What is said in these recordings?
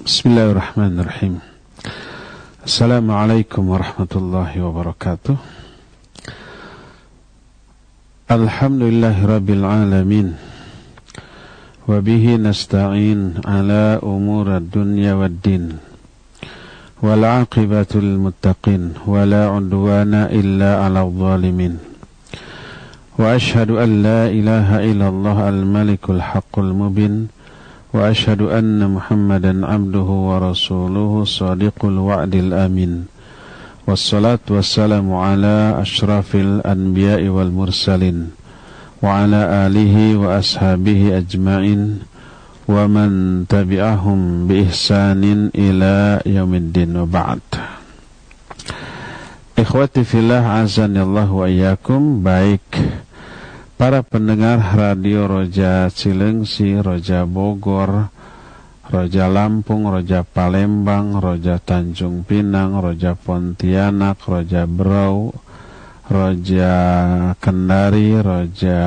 Bismillahirrahmanirrahim. Assalamualaikum warahmatullahi wabarakatuh. Alhamdulillahirabbil alamin. Wa bihi nasta'in ala umurad dunya waddin. Wal 'aqibatu lil muttaqin wa la 'udwana illa 'alal zalimin. Wa ashhadu an la ilaha illallah al-malikul haqqul mubin. Wa ashhadu anna Muhammadan abduhu wa rasuluhu sadiqul wa'dil amin. Wassalatu wassalamu ala ashrafil anbiya'i wal mursalin wa ala alihi wa ashabihi ajma'in wa man tabi'ahum bi ihsanin ila yaumiddin wa ba'd. Ikhwati fillah azanillahu wa iyyakum. Baik para pendengar Radio Roja Cilengsi, Roja Bogor, Roja Lampung, Roja Palembang, Roja Tanjung Pinang, Roja Pontianak, Roja Berau, Roja Kendari, Roja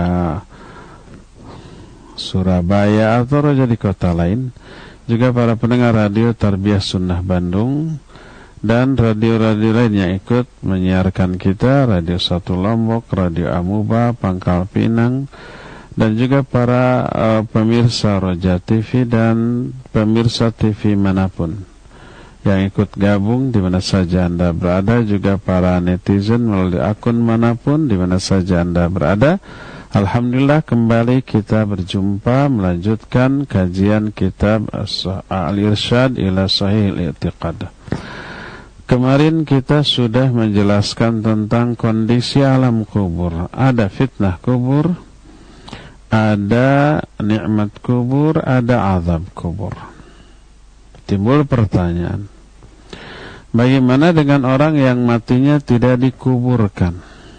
Surabaya atau Roja di kota lain, juga para pendengar Radio Tarbiyah Sunnah Bandung dan radio-radio lain yang ikut menyiarkan kita, Radio 1 Lombok, Radio Amuba, Pangkal Pinang, dan juga para pemirsa Roja TV dan pemirsa TV manapun yang ikut gabung di mana saja Anda berada, juga para netizen melalui akun manapun di mana saja Anda berada. Alhamdulillah, kembali kita berjumpa melanjutkan kajian kitab Al-Irsyad ila Sahih Al-I'tiqad. Kemarin kita sudah menjelaskan tentang kondisi alam kubur. Ada fitnah kubur, ada nikmat kubur, ada azab kubur. Timbul pertanyaan, bagaimana dengan orang yang matinya tidak dikuburkan?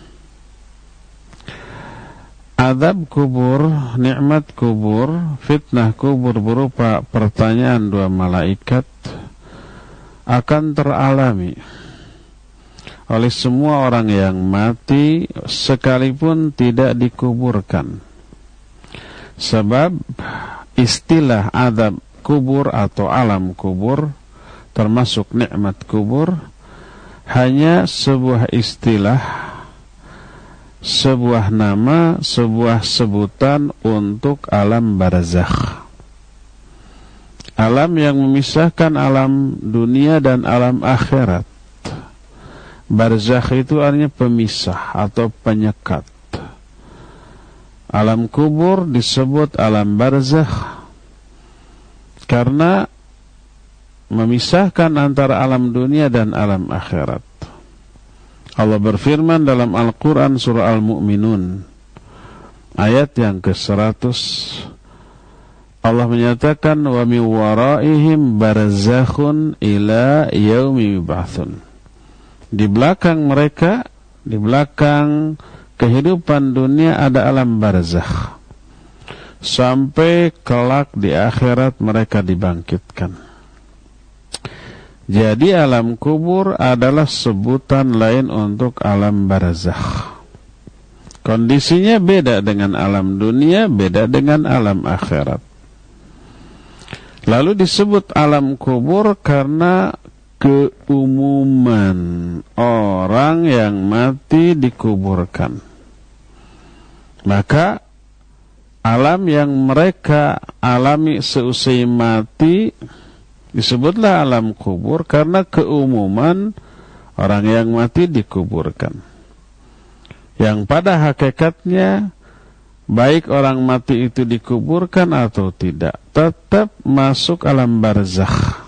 Azab kubur, nikmat kubur, fitnah kubur berupa pertanyaan dua malaikat akan teralami oleh semua orang yang mati sekalipun tidak dikuburkan. Sebab istilah azab kubur atau alam kubur termasuk nikmat kubur hanya sebuah istilah, sebuah nama, sebuah sebutan untuk alam barzakh, alam yang memisahkan alam dunia dan alam akhirat. Barzakh itu artinya pemisah atau penyekat. Alam kubur disebut alam barzakh karena memisahkan antara alam dunia dan alam akhirat. Allah berfirman dalam Al-Quran surah Al-Mu'minun ayat yang ke-100. Allah menyatakan wa min waraihim barzakhun ila yaumi yub'atsun. Di belakang mereka, di belakang kehidupan dunia ada alam barzakh sampai kelak di akhirat mereka dibangkitkan. Jadi alam kubur adalah sebutan lain untuk alam barzakh. Kondisinya beda dengan alam dunia, beda dengan alam akhirat. Lalu disebut alam kubur karena keumuman orang yang mati dikuburkan. Maka alam yang mereka alami seusai mati disebutlah alam kubur karena keumuman orang yang mati dikuburkan. Yang pada hakikatnya baik orang mati itu dikuburkan atau tidak, tetap masuk alam barzakh.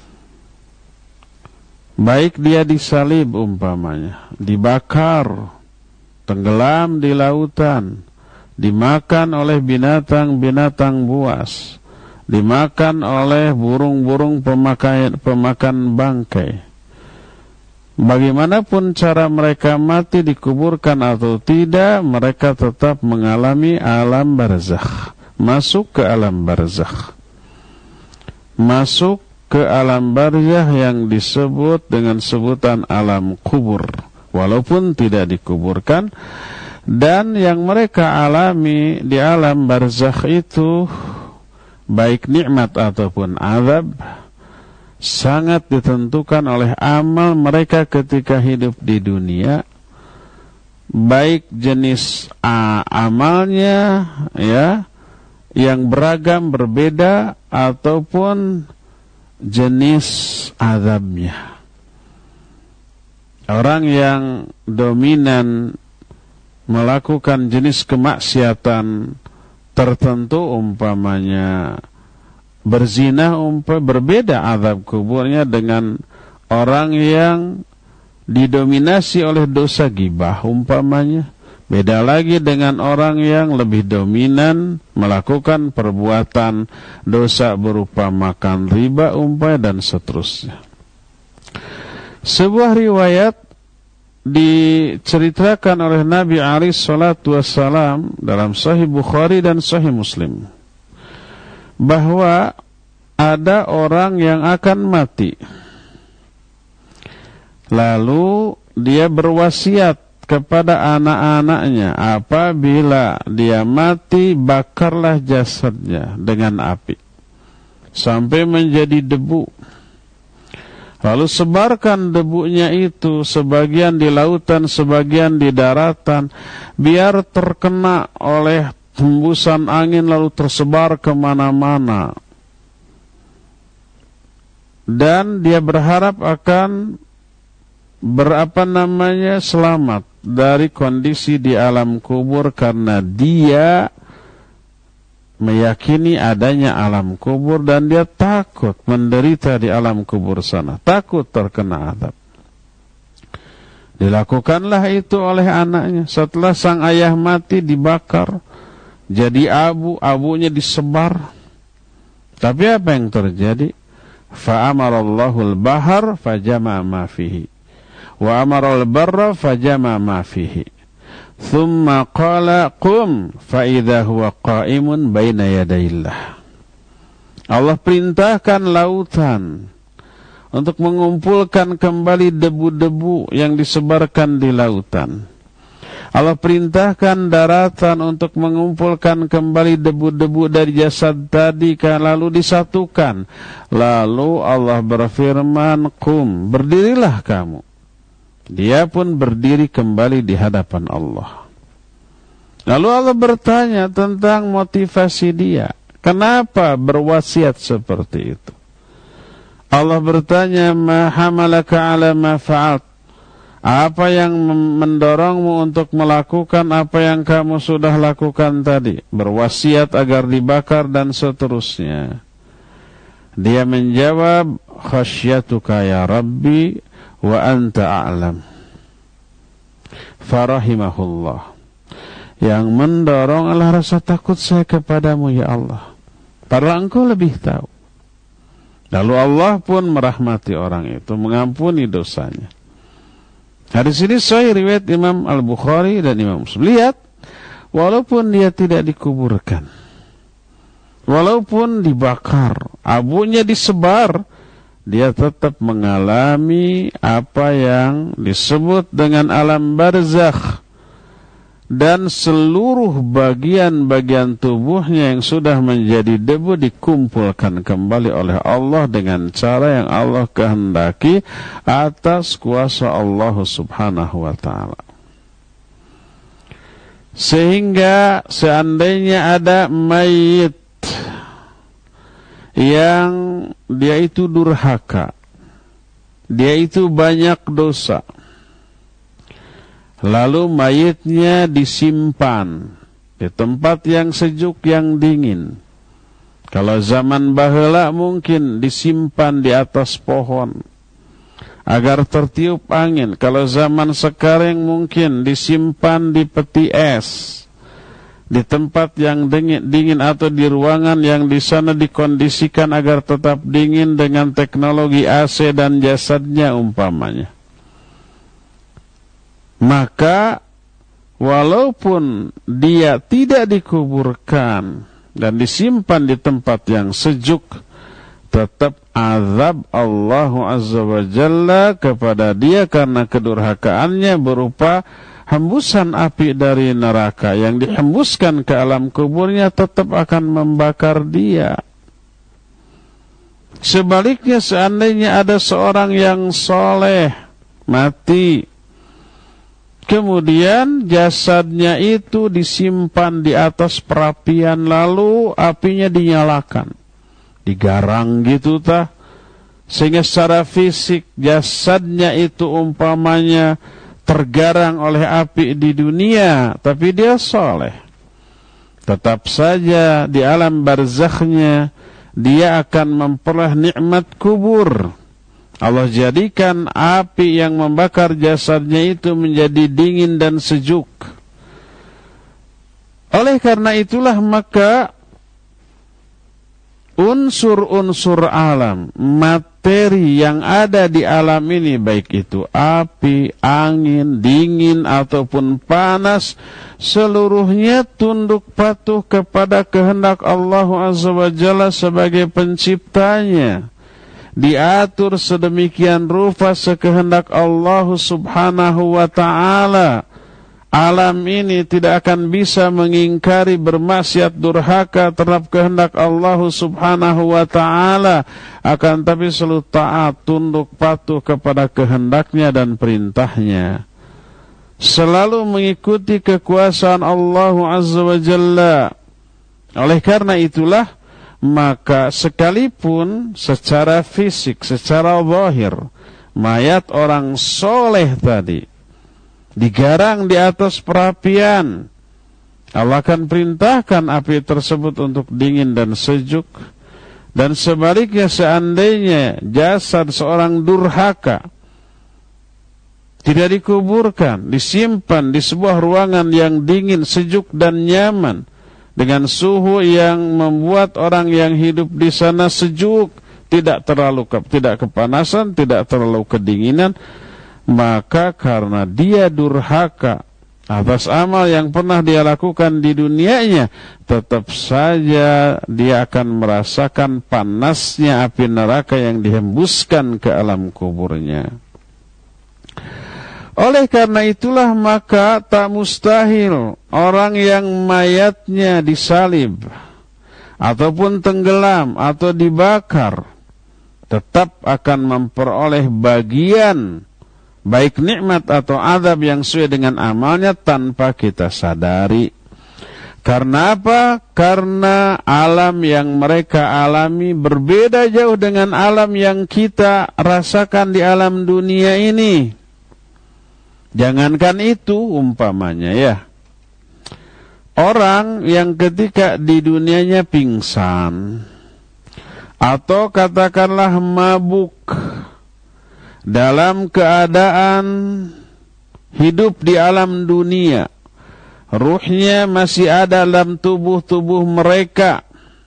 Baik dia disalib umpamanya, dibakar, tenggelam di lautan, dimakan oleh binatang-binatang buas, dimakan oleh burung-burung pemakan bangkai. Bagaimanapun cara mereka mati dikuburkan atau tidak, mereka tetap mengalami alam barzakh, masuk ke alam barzakh, masuk ke alam barzakh yang disebut dengan sebutan alam kubur, walaupun tidak dikuburkan. Dan yang mereka alami di alam barzakh itu baik nikmat ataupun azab, sangat ditentukan oleh amal mereka ketika hidup di dunia, baik jenis amalnya ya yang beragam berbeda ataupun jenis azabnya. Orang yang dominan melakukan jenis kemaksiatan tertentu, umpamanya berzina, berbeda azab kuburnya dengan orang yang didominasi oleh dosa ghibah umpamanya. Beda lagi dengan orang yang lebih dominan melakukan perbuatan dosa berupa makan riba umpamanya dan seterusnya. Sebuah riwayat diceritakan oleh Nabi alaihi salatu wassalam dalam Sahih Bukhari dan Sahih Muslim bahwa ada orang yang akan mati, lalu dia berwasiat kepada anak-anaknya, apabila dia mati bakarlah jasadnya dengan api sampai menjadi debu, lalu sebarkan debunya itu sebagian di lautan, sebagian di daratan, biar terkena oleh hembusan angin lalu tersebar kemana-mana. Dan dia berharap akan selamat dari kondisi di alam kubur, karena dia meyakini adanya alam kubur dan dia takut menderita di alam kubur sana, takut terkena azab. Dilakukanlah itu oleh anaknya. Setelah sang ayah mati, dibakar jadi abu, abunya disebar. Tapi apa yang terjadi? Fa'amarallahu al-bahar fajama ma fihi wa amara al-barra fajama ma fihi thumma qala qum fa idza huwa qa'imun baina yadayillah. Allah perintahkan lautan untuk mengumpulkan kembali debu-debu yang disebarkan di lautan. Allah perintahkan daratan untuk mengumpulkan kembali debu-debu dari jasad tadi, lalu disatukan. Lalu Allah berfirman, qum, berdirilah kamu. Dia pun berdiri kembali di hadapan Allah. Lalu Allah bertanya tentang motivasi dia. Kenapa berwasiat seperti itu? Allah bertanya, ma hamalaka ala ma fa'alt? Apa yang mendorongmu untuk melakukan apa yang kamu sudah lakukan tadi? Berwasiat agar dibakar dan seterusnya. Dia menjawab, khasyatuka ya Rabbi wa anta a'lam. Farahimahullah. Yang mendorong adalah rasa takut saya kepadamu ya Allah, padahal engkau lebih tahu. Lalu Allah pun merahmati orang itu, mengampuni dosanya. Hadis ini sahih riwayat Imam Al-Bukhari dan Imam Muslim. Lihat, walaupun dia tidak dikuburkan, walaupun dibakar, abunya disebar, dia tetap mengalami apa yang disebut dengan alam barzakh, dan seluruh bagian-bagian tubuhnya yang sudah menjadi debu dikumpulkan kembali oleh Allah dengan cara yang Allah kehendaki atas kuasa Allah subhanahu wa ta'ala. Sehingga seandainya ada mayit yang dia itu durhaka, dia itu banyak dosa, lalu mayitnya disimpan di tempat yang sejuk, yang dingin. Kalau zaman baheula mungkin disimpan di atas pohon agar tertiup angin. Kalau zaman sekarang mungkin disimpan di peti es, di tempat yang dingin atau di ruangan yang di sana dikondisikan agar tetap dingin dengan teknologi AC dan jasadnya umpamanya. Maka walaupun dia tidak dikuburkan dan disimpan di tempat yang sejuk, tetap azab Allah Azza wa Jalla kepada dia karena kedurhakaannya berupa hembusan api dari neraka yang dihembuskan ke alam kuburnya tetap akan membakar dia. Sebaliknya, seandainya ada seorang yang soleh mati, kemudian jasadnya itu disimpan di atas perapian, lalu apinya dinyalakan, digarang gitu tah, sehingga secara fisik jasadnya itu umpamanya tergarang oleh api di dunia, tapi dia soleh. Tetap saja di alam barzakhnya dia akan memperoleh nikmat kubur. Allah jadikan api yang membakar jasadnya itu menjadi dingin dan sejuk. Oleh karena itulah maka unsur-unsur alam, materi yang ada di alam ini, baik itu api, angin, dingin ataupun panas, seluruhnya tunduk patuh kepada kehendak Allah Azza wa Jalla sebagai penciptanya. Diatur sedemikian rupa sekehendak Allah Subhanahu wa ta'ala. Alam ini tidak akan bisa mengingkari, bermaksiat, durhaka terhadap kehendak Allah Subhanahu wa ta'ala, akan tapi selalu taat, tunduk patuh kepada kehendaknya dan perintahnya, selalu mengikuti kekuasaan Allah Azza wa Jalla. Oleh karena itulah maka sekalipun secara fisik, secara zahir, mayat orang soleh tadi digarang di atas perapian, Allah akan perintahkan api tersebut untuk dingin dan sejuk. Dan sebaliknya, seandainya jasad seorang durhaka tidak dikuburkan, disimpan di sebuah ruangan yang dingin, sejuk dan nyaman, dengan suhu yang membuat orang yang hidup di sana sejuk, tidak kepanasan, tidak terlalu kedinginan, maka karena dia durhaka atas amal yang pernah dia lakukan di dunianya, tetap saja dia akan merasakan panasnya api neraka yang dihembuskan ke alam kuburnya. Oleh karena itulah maka tak mustahil orang yang mayatnya disalib ataupun tenggelam atau dibakar tetap akan memperoleh bagian, baik nikmat atau azab yang sesuai dengan amalnya tanpa kita sadari. Karena apa? Karena alam yang mereka alami berbeda jauh dengan alam yang kita rasakan di alam dunia ini. Jangankan itu, umpamanya ya, orang yang ketika di dunianya pingsan atau katakanlah mabuk, dalam keadaan hidup di alam dunia, ruhnya masih ada dalam tubuh-tubuh mereka,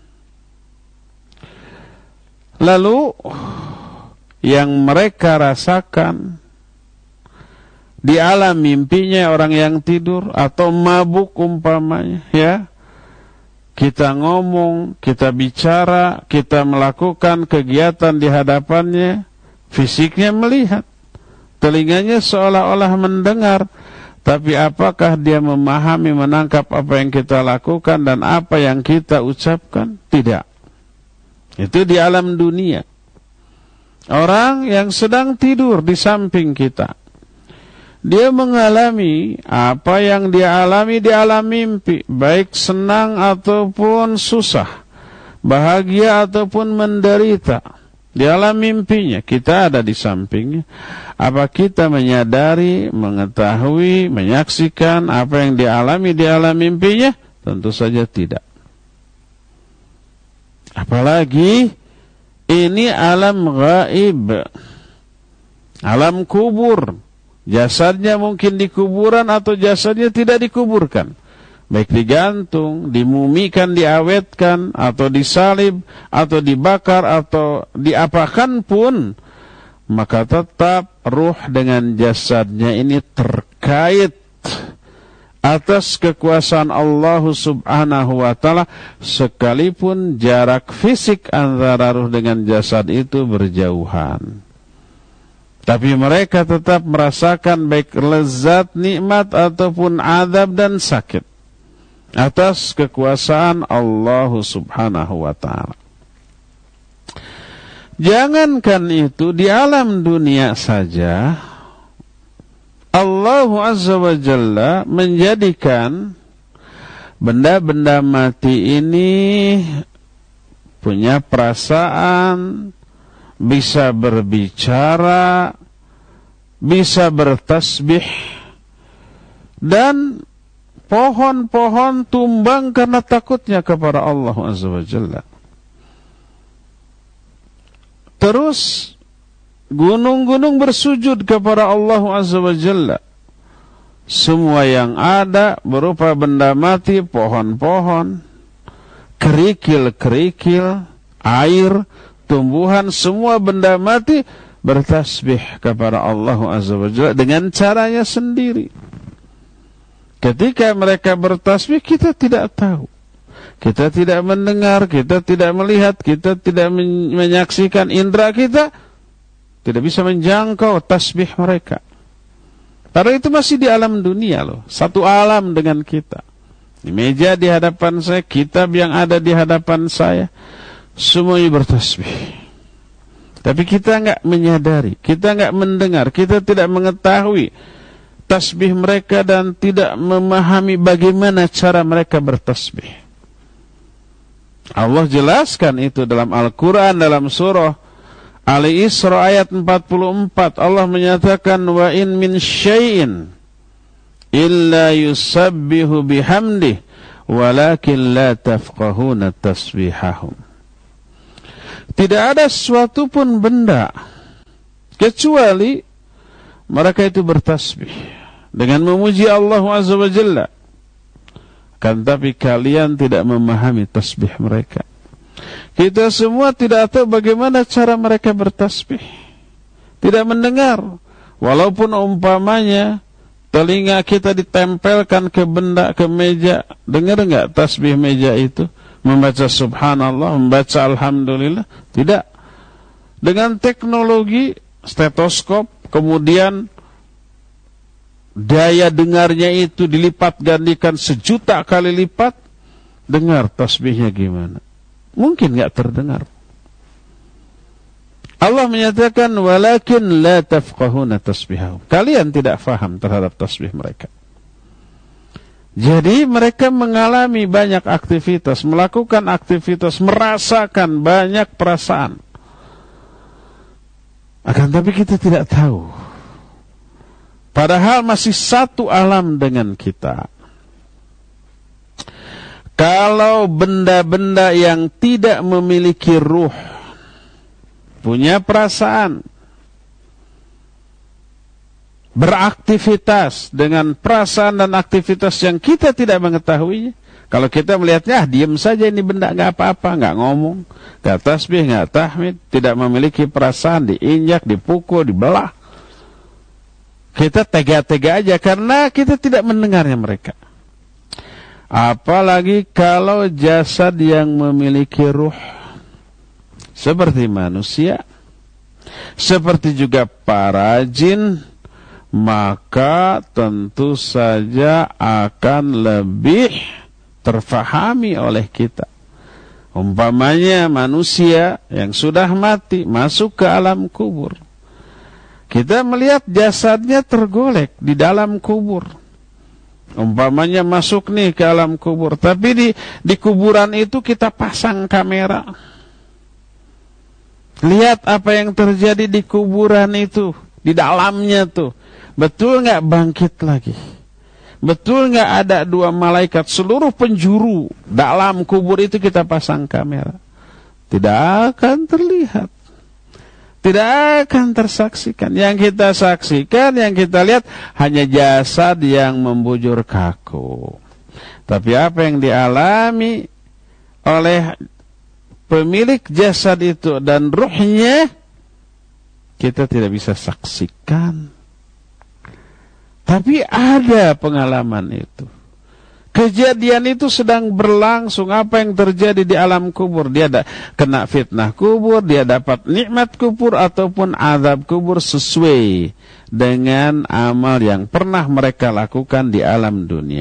lalu yang mereka rasakan di alam mimpinya orang yang tidur atau mabuk umpamanya ya, kita ngomong, kita bicara, kita melakukan kegiatan di hadapannya, fisiknya melihat, telinganya seolah-olah mendengar, tapi apakah dia memahami, menangkap apa yang kita lakukan dan apa yang kita ucapkan? Tidak. Itu di alam dunia. Orang yang sedang tidur di samping kita, dia mengalami apa yang dia alami di alam mimpi, baik senang ataupun susah, bahagia ataupun menderita. Di alam mimpinya, kita ada di sampingnya. Apa kita menyadari, mengetahui, menyaksikan apa yang dialami di alam mimpinya? Tentu saja tidak. Apalagi ini alam gaib, alam kubur. Jasadnya mungkin di kuburan atau jasadnya tidak dikuburkan, baik digantung, dimumikan, diawetkan, atau disalib, atau dibakar, atau diapakan pun, maka tetap ruh dengan jasadnya ini terkait atas kekuasaan Allah Subhanahu wa ta'ala, sekalipun jarak fisik antara ruh dengan jasad itu berjauhan. Tapi mereka tetap merasakan baik lezat, nikmat, ataupun azab dan sakit atas kekuasaan Allah Subhanahu wa ta'ala. Jangankan itu, di alam dunia saja Allah Azza wa Jalla menjadikan benda-benda mati ini punya perasaan, bisa berbicara, bisa bertasbih, dan pohon-pohon tumbang karena takutnya kepada Allah Azza wa Jalla. Terus gunung-gunung bersujud kepada Allah Azza wa Jalla. Semua yang ada berupa benda mati, pohon-pohon, kerikil-kerikil, air, tumbuhan, semua benda mati bertasbih kepada Allah Azza wa Jalla dengan caranya sendiri. Ketika mereka bertasbih, kita tidak tahu, kita tidak mendengar, kita tidak melihat, kita tidak menyaksikan, indera kita tidak bisa menjangkau tasbih mereka. Karena itu masih di alam dunia loh, satu alam dengan kita. Di meja di hadapan saya, kitab yang ada di hadapan saya, semuanya bertasbih. Tapi kita enggak menyadari, kita enggak mendengar, kita tidak mengetahui tasbih mereka dan tidak memahami bagaimana cara mereka bertasbih. Allah jelaskan itu dalam Al-Quran, dalam surah Al-Isra ayat 44. Allah menyatakan, wa in min syai'in illa yusabbihu bihamdih walakin la tafqahuna tasbihahum. Tidak ada suatu pun benda kecuali mereka itu bertasbih dengan memuji Allah Azza wa Jalla. Kan tapi kalian tidak memahami tasbih mereka. Kita semua tidak tahu bagaimana cara mereka bertasbih. Tidak mendengar. Walaupun umpamanya telinga kita ditempelkan ke benda, ke meja. Dengar enggak tasbih meja itu? Membaca subhanallah, membaca alhamdulillah. Tidak. Dengan teknologi stetoskop, kemudian daya dengarnya itu dilipat gandikan 1.000.000 kali lipat. Dengar tasbihnya gimana? Mungkin enggak terdengar. Allah menyatakan, walakin la tafqahuna tasbihahum. Kalian tidak faham terhadap tasbih mereka. Jadi mereka mengalami banyak aktivitas, melakukan aktivitas, merasakan banyak perasaan. Akan tapi kita tidak tahu. Padahal masih satu alam dengan kita. Kalau benda-benda yang tidak memiliki ruh, punya perasaan, beraktivitas dengan perasaan dan aktivitas yang kita tidak mengetahuinya. Kalau kita melihatnya, diam saja ini benda, nggak apa-apa, nggak ngomong, nggak tasbih, nggak tahmid, tidak memiliki perasaan, diinjak, dipukul, dibelah. Kita tega-tega aja karena kita tidak mendengarnya mereka. Apalagi kalau jasad yang memiliki ruh, seperti manusia, seperti juga para jin, maka tentu saja akan lebih terfahami oleh kita. Umpamanya manusia yang sudah mati masuk ke alam kubur, kita melihat jasadnya tergolek di dalam kubur. Umpamanya masuk nih ke alam kubur, tapi di kuburan itu kita pasang kamera. Lihat apa yang terjadi di kuburan itu, di dalamnya tuh. Betul nggak bangkit lagi? Betul nggak ada 2 malaikat, seluruh penjuru dalam kubur itu kita pasang kamera? Tidak akan terlihat. Tidak akan tersaksikan. Yang kita saksikan, yang kita lihat hanya jasad yang membujur kaku. Tapi apa yang dialami oleh pemilik jasad itu dan ruhnya, kita tidak bisa saksikan. Tapi ada pengalaman itu. Kejadian itu sedang berlangsung. Apa yang terjadi di alam kubur? Dia kena fitnah kubur, dia dapat nikmat kubur ataupun azab kubur sesuai dengan amal yang pernah mereka lakukan di alam dunia.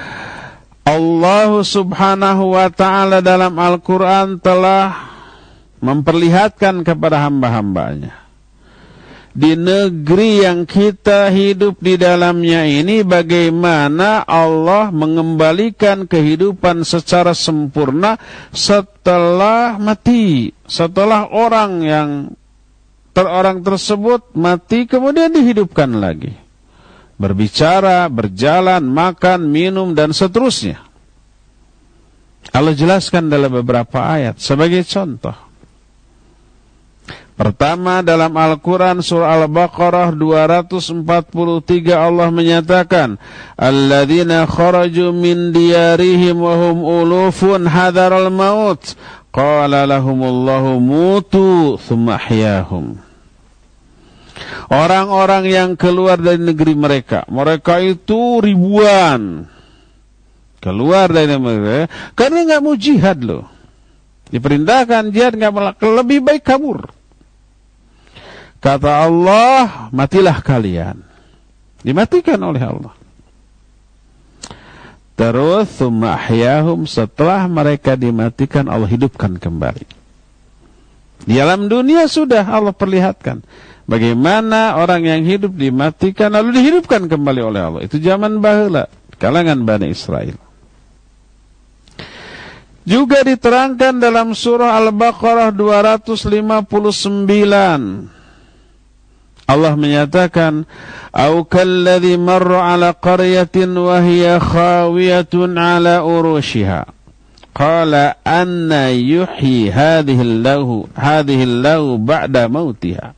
Allah subhanahu wa ta'ala dalam Al-Quran telah memperlihatkan kepada hamba-hambanya di negeri yang kita hidup di dalamnya ini bagaimana Allah mengembalikan kehidupan secara sempurna setelah mati, setelah orang tersebut mati kemudian dihidupkan lagi, berbicara, berjalan, makan, minum dan seterusnya. Allah jelaskan dalam beberapa ayat sebagai contoh. Pertama, dalam Al-Quran surah Al-Baqarah 243 Allah menyatakan, alladzina kharaju min diyarihim wa hum ulufun hadaral maut qala lahumullahu mutu thumma ahyahum. Orang-orang yang keluar dari negeri mereka itu ribuan keluar dari negeri karena nggak mau jihad loh. Diperintahkan jihad nggak mau, lebih baik kabur. Kata Allah, matilah kalian. Dimatikan oleh Allah. Terus tsumma ahyahum, setelah mereka dimatikan Allah hidupkan kembali. Di alam dunia sudah Allah perlihatkan bagaimana orang yang hidup dimatikan lalu dihidupkan kembali oleh Allah. Itu zaman baheula, kalangan Bani Israel. Juga diterangkan dalam surah Al-Baqarah 259. Allah menyatakan, "Au kalladzi marra 'ala qaryatin wa hiya khawiyatun 'ala urushiha. Qala anna yuhyi hadhihi Allahu ba'da mautiha.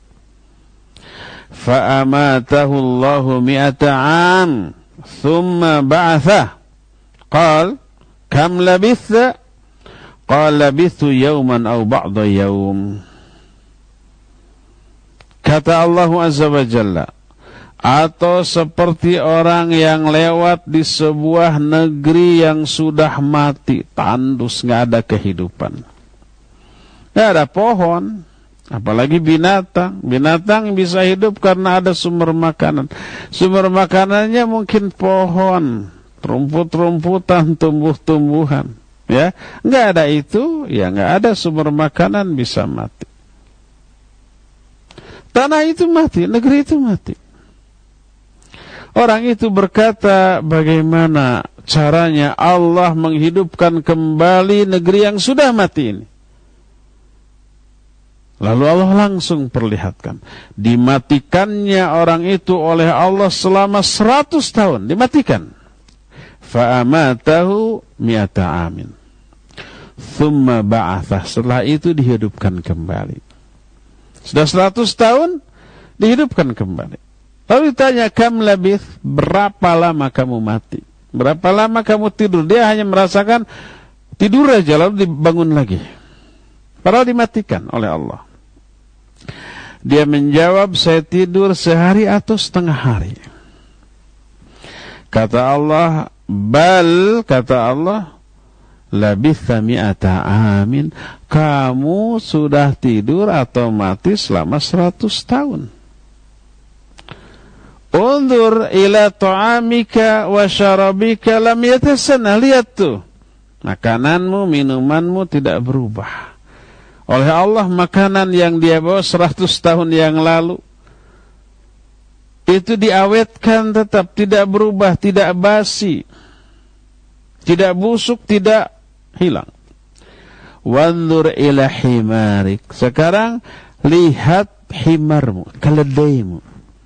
Fa amatahu Allahu 100 'am, thumma ba'athahu. Qala kam labitha? Qala labithu yawman aw ba'da yawm." Kata Allah Azza wa Jalla, atau seperti orang yang lewat di sebuah negeri yang sudah mati, tandus, nggak ada kehidupan, nggak ada pohon, apalagi binatang. Binatang bisa hidup karena ada sumber makanan. Sumber makanannya mungkin pohon, rumput-rumputan, tumbuh-tumbuhan. Ya, nggak ada itu, ya nggak ada sumber makanan, bisa mati. Tanah itu mati, negeri itu mati. Orang itu berkata, bagaimana caranya Allah menghidupkan kembali negeri yang sudah mati ini? Lalu Allah langsung perlihatkan. Dimatikannya orang itu oleh Allah selama 100 tahun. Dimatikan. Fa'amatahu 100 amin. Thumma ba'athah. Setelah itu dihidupkan kembali. Sudah 100 tahun dihidupkan kembali. Lalu ditanya, kam labith, berapa lama kamu mati? Berapa lama kamu tidur? Dia hanya merasakan tidur aja lalu dibangun lagi. Padahal dimatikan oleh Allah. Dia menjawab, saya tidur sehari atau setengah hari. Kata Allah, bal, kata Allah, labitha 100 amin, kamu sudah tidur atau mati selama 100 tahun. Undur ila ta'amika wa syarabika lam yatasanna, lihat tuh, makananmu, minumanmu tidak berubah oleh Allah. Makanan yang dia bawa 100 tahun yang lalu itu diawetkan tetap, tidak berubah, tidak basi, tidak busuk, tidak hilang. Wanzur ila himarik, sekarang lihat himarmu, keledaimu.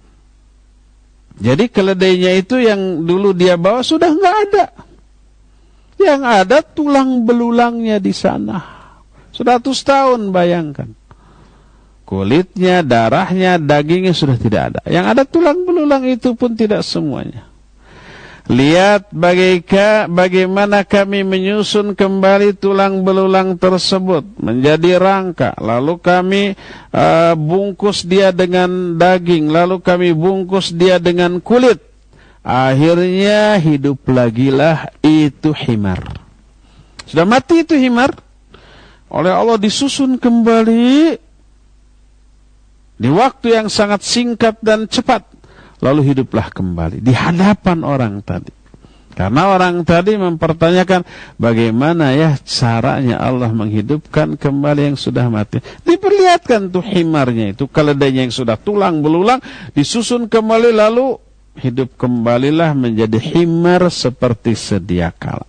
Jadi keledainya itu yang dulu dia bawa sudah enggak ada. Yang ada tulang belulangnya di sana. 100 tahun, bayangkan. Kulitnya, darahnya, dagingnya sudah tidak ada. Yang ada tulang belulang itu pun tidak semuanya. Lihat bagaimana kami menyusun kembali tulang belulang tersebut menjadi rangka. Lalu kami bungkus dia dengan daging. Lalu kami bungkus dia dengan kulit. Akhirnya hidup lagilah itu himar. Sudah mati itu himar. Oleh Allah disusun kembali di waktu yang sangat singkat dan cepat. Lalu hiduplah kembali di hadapan orang tadi. Karena orang tadi mempertanyakan bagaimana ya caranya Allah menghidupkan kembali yang sudah mati. Diperlihatkan tuh himarnya itu, keledainya yang sudah tulang belulang disusun kembali lalu hidup kembalilah menjadi himar seperti sedia kala.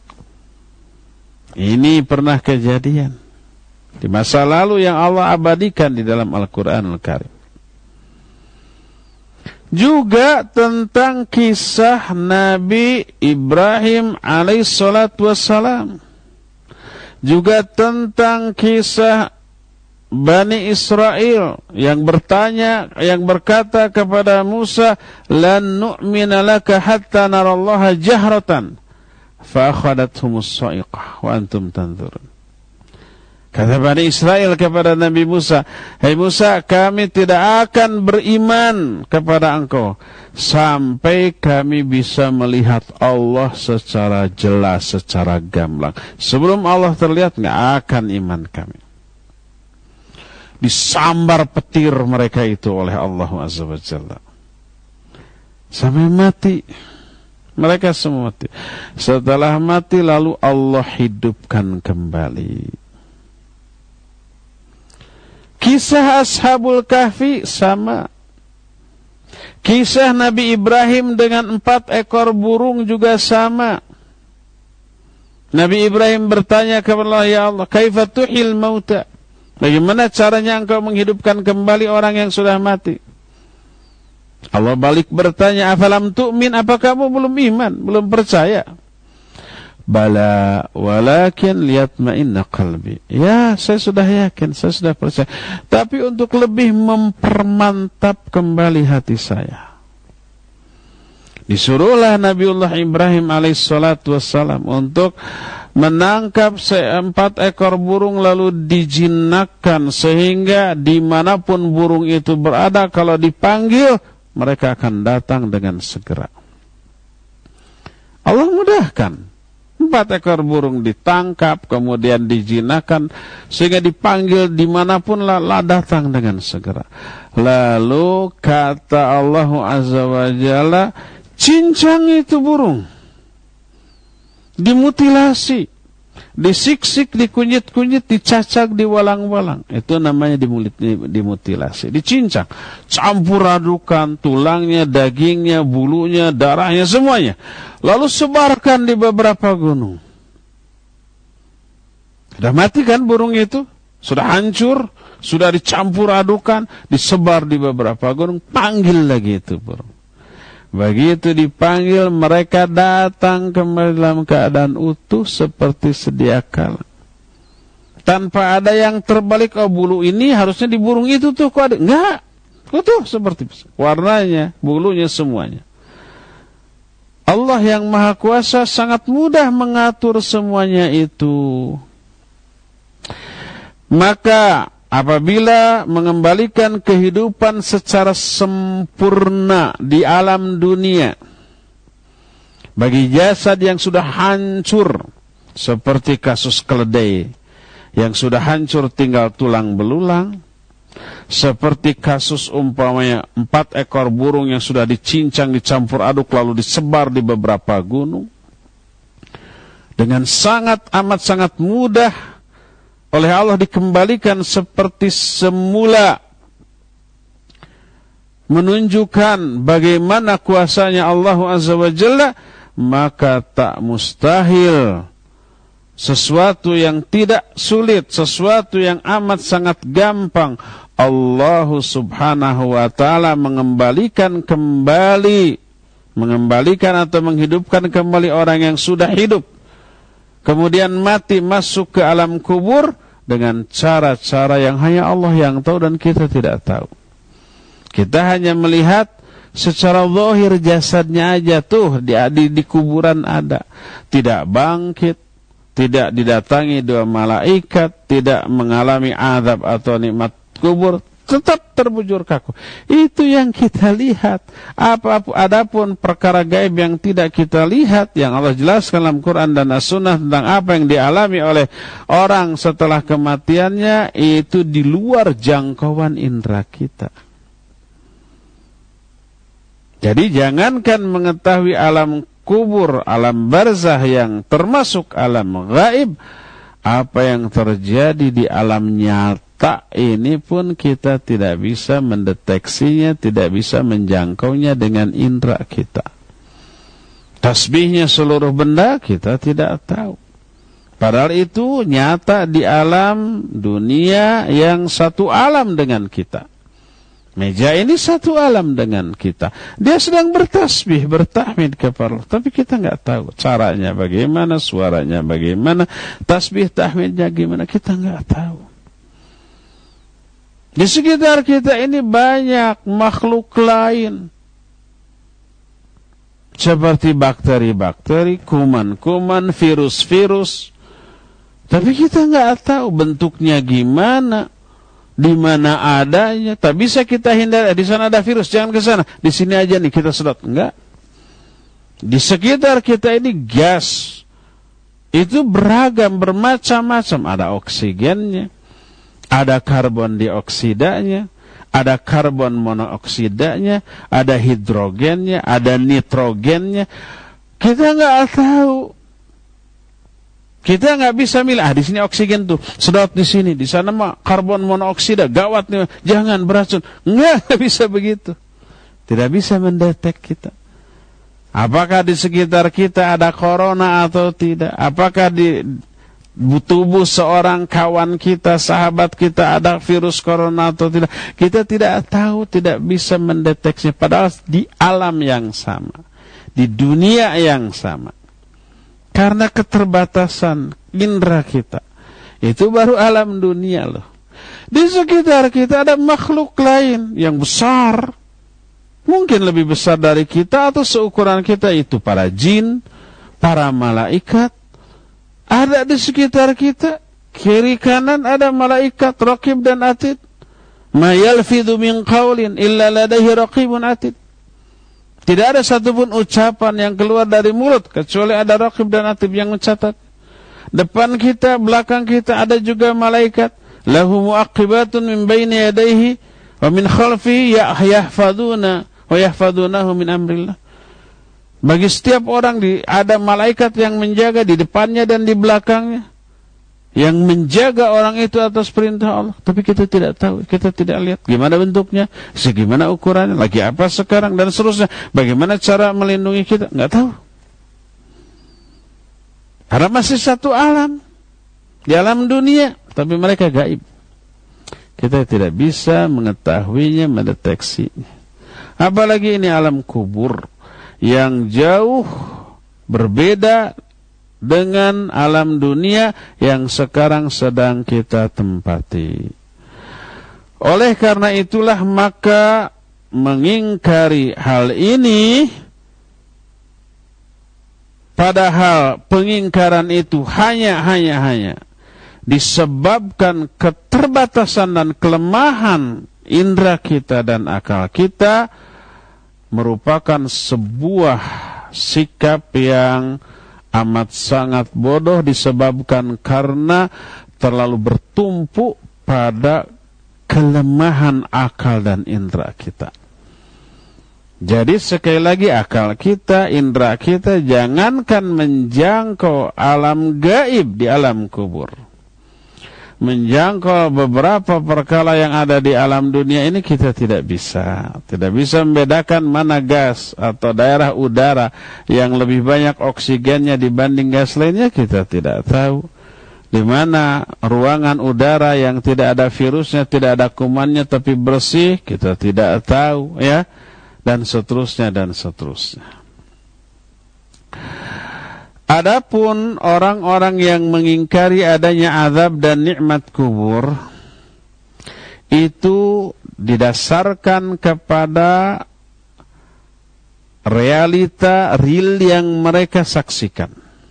Ini pernah kejadian di masa lalu yang Allah abadikan di dalam Al-Qur'anul Karim. Juga tentang kisah Nabi Ibrahim alaihissalatu wassalam. Juga tentang kisah Bani Israel yang berkata kepada Musa, "Lan nu'mina laka hatta narallaha jahratan." Fa akhadathum as-sa'iqah wa antum tanzurun. Kata Bani Israel kepada Nabi Musa, "Hai Musa, kami tidak akan beriman kepada engkau sampai kami bisa melihat Allah secara jelas, secara gamblang. Sebelum Allah terlihat, nggak akan iman kami." Disambar petir mereka itu oleh Allah Azza wa Jalla sampai mati. Mereka semua mati. Setelah mati lalu Allah hidupkan kembali. Kisah Ashabul Kahfi sama. Kisah Nabi Ibrahim dengan 4 ekor burung juga sama. Nabi Ibrahim bertanya kepada Allah, "Ya Allah, kaifa tuhil mauta?" Bagaimana caranya engkau menghidupkan kembali orang yang sudah mati? Allah balik bertanya, "Afalam tu'min?" Apa kamu belum iman, belum percaya? "Bala, walakin liyatma'inna qalbi." Ya, saya sudah yakin, saya sudah percaya. Tapi untuk lebih mempermantap kembali hati saya. Disuruhlah Nabiullah Ibrahim alaihissalatu wassalam untuk menangkap 4 ekor burung lalu dijinakkan sehingga dimanapun burung itu berada kalau dipanggil mereka akan datang dengan segera. Allah mudahkan. 4 ekor burung ditangkap, kemudian dijinakkan, sehingga dipanggil dimanapun lah datang dengan segera. Lalu kata Allah Azza wa Jalla, cincang itu burung, dimutilasi, disiksik, dikunyit-kunyit, dicacak, diwalang-walang. Itu namanya dimutilasi, dicincang, campur adukan tulangnya, dagingnya, bulunya, darahnya, semuanya. Lalu sebarkan di beberapa gunung. Sudah mati kan burung itu? Sudah hancur, sudah dicampur adukan, disebar di beberapa gunung, panggil lagi itu burung. Begitu dipanggil, mereka datang kembali dalam keadaan utuh seperti sedia kala. Tanpa ada yang terbalik, oh bulu ini harusnya di burung itu tuh, kok ada? Enggak, utuh seperti warnanya, bulunya, semuanya. Allah yang Maha Kuasa sangat mudah mengatur semuanya itu. Maka apabila mengembalikan kehidupan secara sempurna di alam dunia bagi jasad yang sudah hancur, seperti kasus keledai yang sudah hancur tinggal tulang belulang, seperti kasus umpamanya 4 ekor burung yang sudah dicincang, dicampur aduk lalu disebar di beberapa gunung, dengan amat sangat mudah oleh Allah dikembalikan seperti semula, menunjukkan bagaimana kuasanya Allah Azza wa Jalla. Maka tak mustahil, sesuatu yang tidak sulit, sesuatu yang amat sangat gampang, Allah Subhanahu wa ta'ala mengembalikan atau menghidupkan kembali orang yang sudah hidup kemudian mati, masuk ke alam kubur dengan cara-cara yang hanya Allah yang tahu dan kita tidak tahu. Kita hanya melihat secara zahir jasadnya aja tuh di kuburan ada, tidak bangkit, tidak didatangi 2 malaikat, tidak mengalami azab atau nikmat kubur, tetap terbujur kaku. Itu yang kita lihat. Adapun perkara gaib yang tidak kita lihat, yang Allah jelaskan dalam Quran dan As-Sunnah tentang apa yang dialami oleh orang setelah kematiannya, itu di luar jangkauan indera kita. Jadi jangankan mengetahui alam kubur, alam barzah yang termasuk alam gaib, apa yang terjadi di alam nyata ini pun kita tidak bisa mendeteksinya, tidak bisa menjangkaunya dengan indera kita. Tasbihnya seluruh benda kita tidak tahu. Padahal itu nyata di alam dunia yang satu alam dengan kita. Meja ini satu alam dengan kita. Dia sedang bertasbih, bertahmid kepada Allah. Tapi kita nggak tahu caranya bagaimana, suaranya bagaimana, tasbih tahmidnya gimana, kita nggak tahu. Di sekitar kita ini banyak makhluk lain. Seperti bakteri-bakteri, kuman-kuman, virus-virus. Tapi kita nggak tahu bentuknya gimana. Di mana adanya, tak bisa kita hindari. Di sana ada virus, jangan ke sana. Di sini aja nih kita sedot. Enggak. Di sekitar kita ini gas. Itu beragam, bermacam-macam. Ada oksigennya, ada karbon dioksidanya, ada karbon monoksidanya, ada hidrogennya, ada nitrogennya. Kita nggak tahu. Kita nggak bisa milih, di sini oksigen tuh, sedot di sini, di sana mah karbon monoksida, gawat nih, jangan beracun. Nggak bisa begitu. Tidak bisa mendetek kita. Apakah di sekitar kita ada corona atau tidak? Apakah di tubuh seorang kawan kita, sahabat kita ada virus corona atau tidak? Kita tidak tahu, tidak bisa mendeteksinya. Padahal di alam yang sama, di dunia yang sama. Karena keterbatasan indera kita. Itu baru alam dunia loh. Di sekitar kita ada makhluk lain yang besar. Mungkin lebih besar dari kita atau seukuran kita. Itu para jin, para malaikat. Ada di sekitar kita. Kiri kanan ada malaikat, raqib dan atid. Ma yalfidhu min qawlin illa ladaihi raqibun atid. Tidak ada satupun ucapan yang keluar dari mulut kecuali ada raqib dan atid yang mencatat. Depan kita, belakang kita ada juga malaikat. Lahu mu'aqibatun min baini yadayhi wa min khalfihi yahfaduna wa yahfadunahu min amrillah. Bagi setiap orang ada malaikat yang menjaga di depannya dan di belakangnya. Yang menjaga orang itu atas perintah Allah. Tapi kita tidak tahu, kita tidak lihat gimana bentuknya, segimana ukurannya, lagi apa sekarang, dan seterusnya. Bagaimana cara melindungi kita, nggak tahu. Karena masih satu alam, di alam dunia, tapi mereka gaib. Kita tidak bisa mengetahuinya, mendeteksinya. Apalagi ini alam kubur, yang jauh berbeda dengan alam dunia yang sekarang sedang kita tempati. Oleh karena itulah maka mengingkari hal ini, padahal pengingkaran itu hanya disebabkan keterbatasan dan kelemahan indera kita dan akal kita, merupakan sebuah sikap yang amat sangat bodoh disebabkan karena terlalu bertumpu pada kelemahan akal dan indera kita. Jadi sekali lagi akal kita, indera kita jangankan menjangkau alam gaib di alam kubur. Menjangkau beberapa perkara yang ada di alam dunia ini kita tidak bisa. Tidak bisa membedakan mana gas atau daerah udara yang lebih banyak oksigennya dibanding gas lainnya, kita tidak tahu. Di mana ruangan udara yang tidak ada virusnya, tidak ada kumannya tapi bersih, kita tidak tahu, ya. Dan seterusnya dan seterusnya. Adapun orang-orang yang mengingkari adanya azab dan nikmat kubur, itu didasarkan kepada realita real yang mereka saksikan.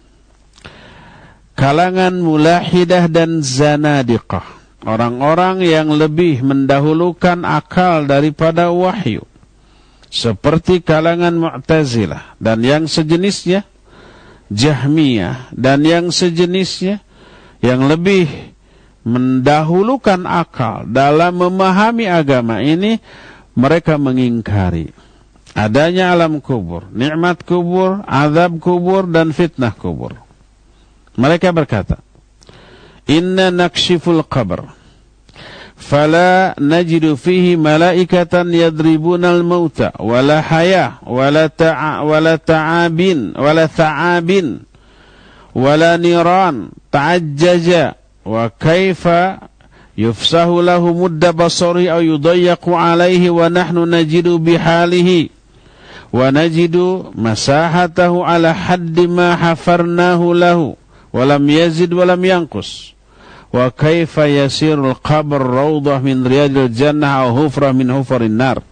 Kalangan mulahidah dan zanadiqah, orang-orang yang lebih mendahulukan akal daripada wahyu, seperti kalangan Mu'tazilah dan yang sejenisnya, Jahmiyah dan yang sejenisnya, yang lebih mendahulukan akal dalam memahami agama ini, mereka mengingkari adanya alam kubur, nikmat kubur, azab kubur, dan fitnah kubur. Mereka berkata, inna nakshiful qabr fala najidu fihi malaikatan yadribuna al-mauta wala haya wala ta'abin wala niran ta'ajjaja wa kaifa yufsahu lahu mudda basari aw yudayyaqu alaihi wa nahnu najidu bihalihi wa najidu masahatahu ala haddi ma hafarnahu lahu wa lam yazid wa lam yanqus wa kaifa yasirul qabr rawdah min riyadil jannah aw hufrah min hufarin nar.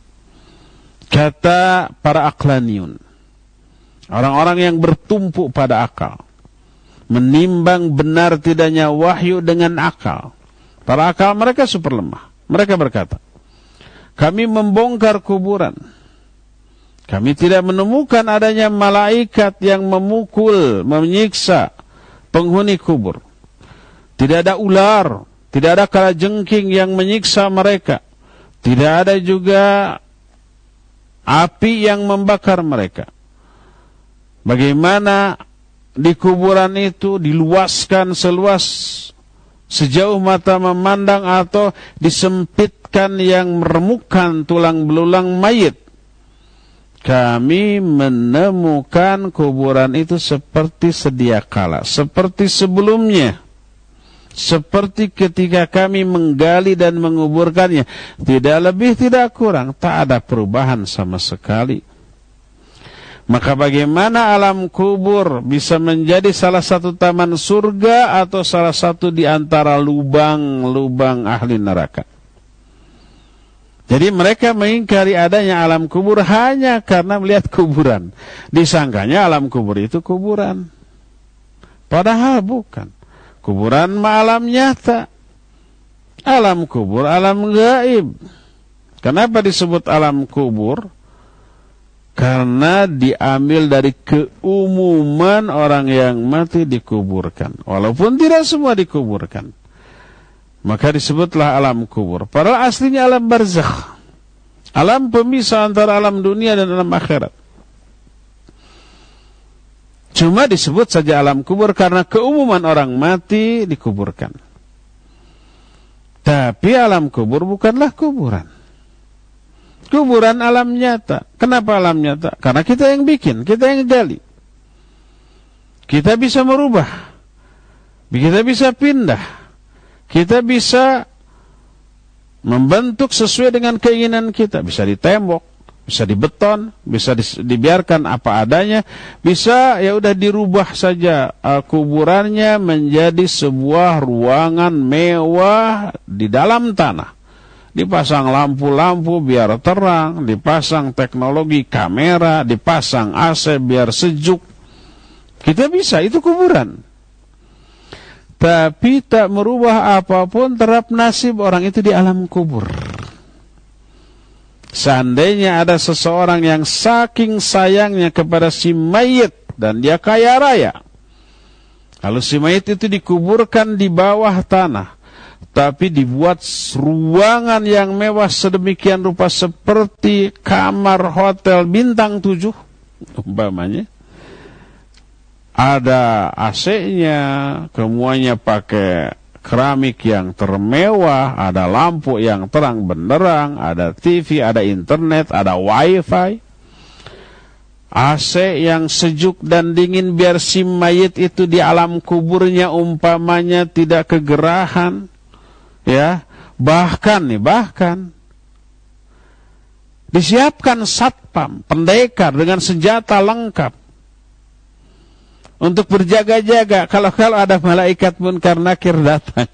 Kata para aqlaniyun, orang-orang yang bertumpu pada akal, menimbang benar tidaknya wahyu dengan akal. Para akal mereka super lemah. Mereka berkata, kami membongkar kuburan, kami tidak menemukan adanya malaikat yang memukul, menyiksa penghuni kubur. Tidak ada ular, tidak ada kalajengking yang menyiksa mereka. Tidak ada juga api yang membakar mereka. Bagaimana di kuburan itu diluaskan sejauh mata memandang atau disempitkan yang meremukkan tulang belulang mayit. Kami menemukan kuburan itu seperti sedia kala, seperti sebelumnya, seperti ketika kami menggali dan menguburkannya. Tidak lebih, tidak kurang, tak ada perubahan sama sekali. Maka bagaimana alam kubur bisa menjadi salah satu taman surga atau salah satu di antara lubang-lubang ahli neraka? Jadi mereka mengingkari adanya alam kubur hanya karena melihat kuburan. Disangkanya alam kubur itu kuburan. Padahal bukan. Kuburan alam nyata. Alam kubur, alam gaib. Kenapa disebut alam kubur? Karena diambil dari keumuman orang yang mati dikuburkan. Walaupun tidak semua dikuburkan. Maka disebutlah alam kubur. Padahal aslinya alam barzakh. Alam pemisah antara alam dunia dan alam akhirat. Cuma disebut saja alam kubur karena keumuman orang mati dikuburkan. Tapi alam kubur bukanlah kuburan. Kuburan alam nyata. Kenapa alam nyata? Karena kita yang bikin, kita yang gali. Kita bisa merubah. Kita bisa pindah. Kita bisa membentuk sesuai dengan keinginan kita. Bisa di tembok, bisa di beton, bisa dibiarkan apa adanya, bisa ya udah dirubah saja kuburannya menjadi sebuah ruangan mewah di dalam tanah. Dipasang lampu-lampu biar terang, dipasang teknologi kamera, dipasang AC biar sejuk. Kita bisa, itu kuburan. Tapi tak merubah apapun terhadap nasib orang itu di alam kubur. Seandainya ada seseorang yang saking sayangnya kepada si mayit dan dia kaya raya, lalu si mayit itu dikuburkan di bawah tanah, tapi dibuat ruangan yang mewah sedemikian rupa seperti kamar hotel bintang 7 umpamanya. Ada AC-nya, semuanya pakai keramik yang termewah, ada lampu yang terang benderang, ada TV, ada internet, ada wifi, AC yang sejuk dan dingin biar si mayit itu di alam kuburnya umpamanya tidak kegerahan, ya. Bahkan disiapkan satpam, pendekar dengan senjata lengkap untuk berjaga-jaga kalau ada malaikat munkar nakir datang.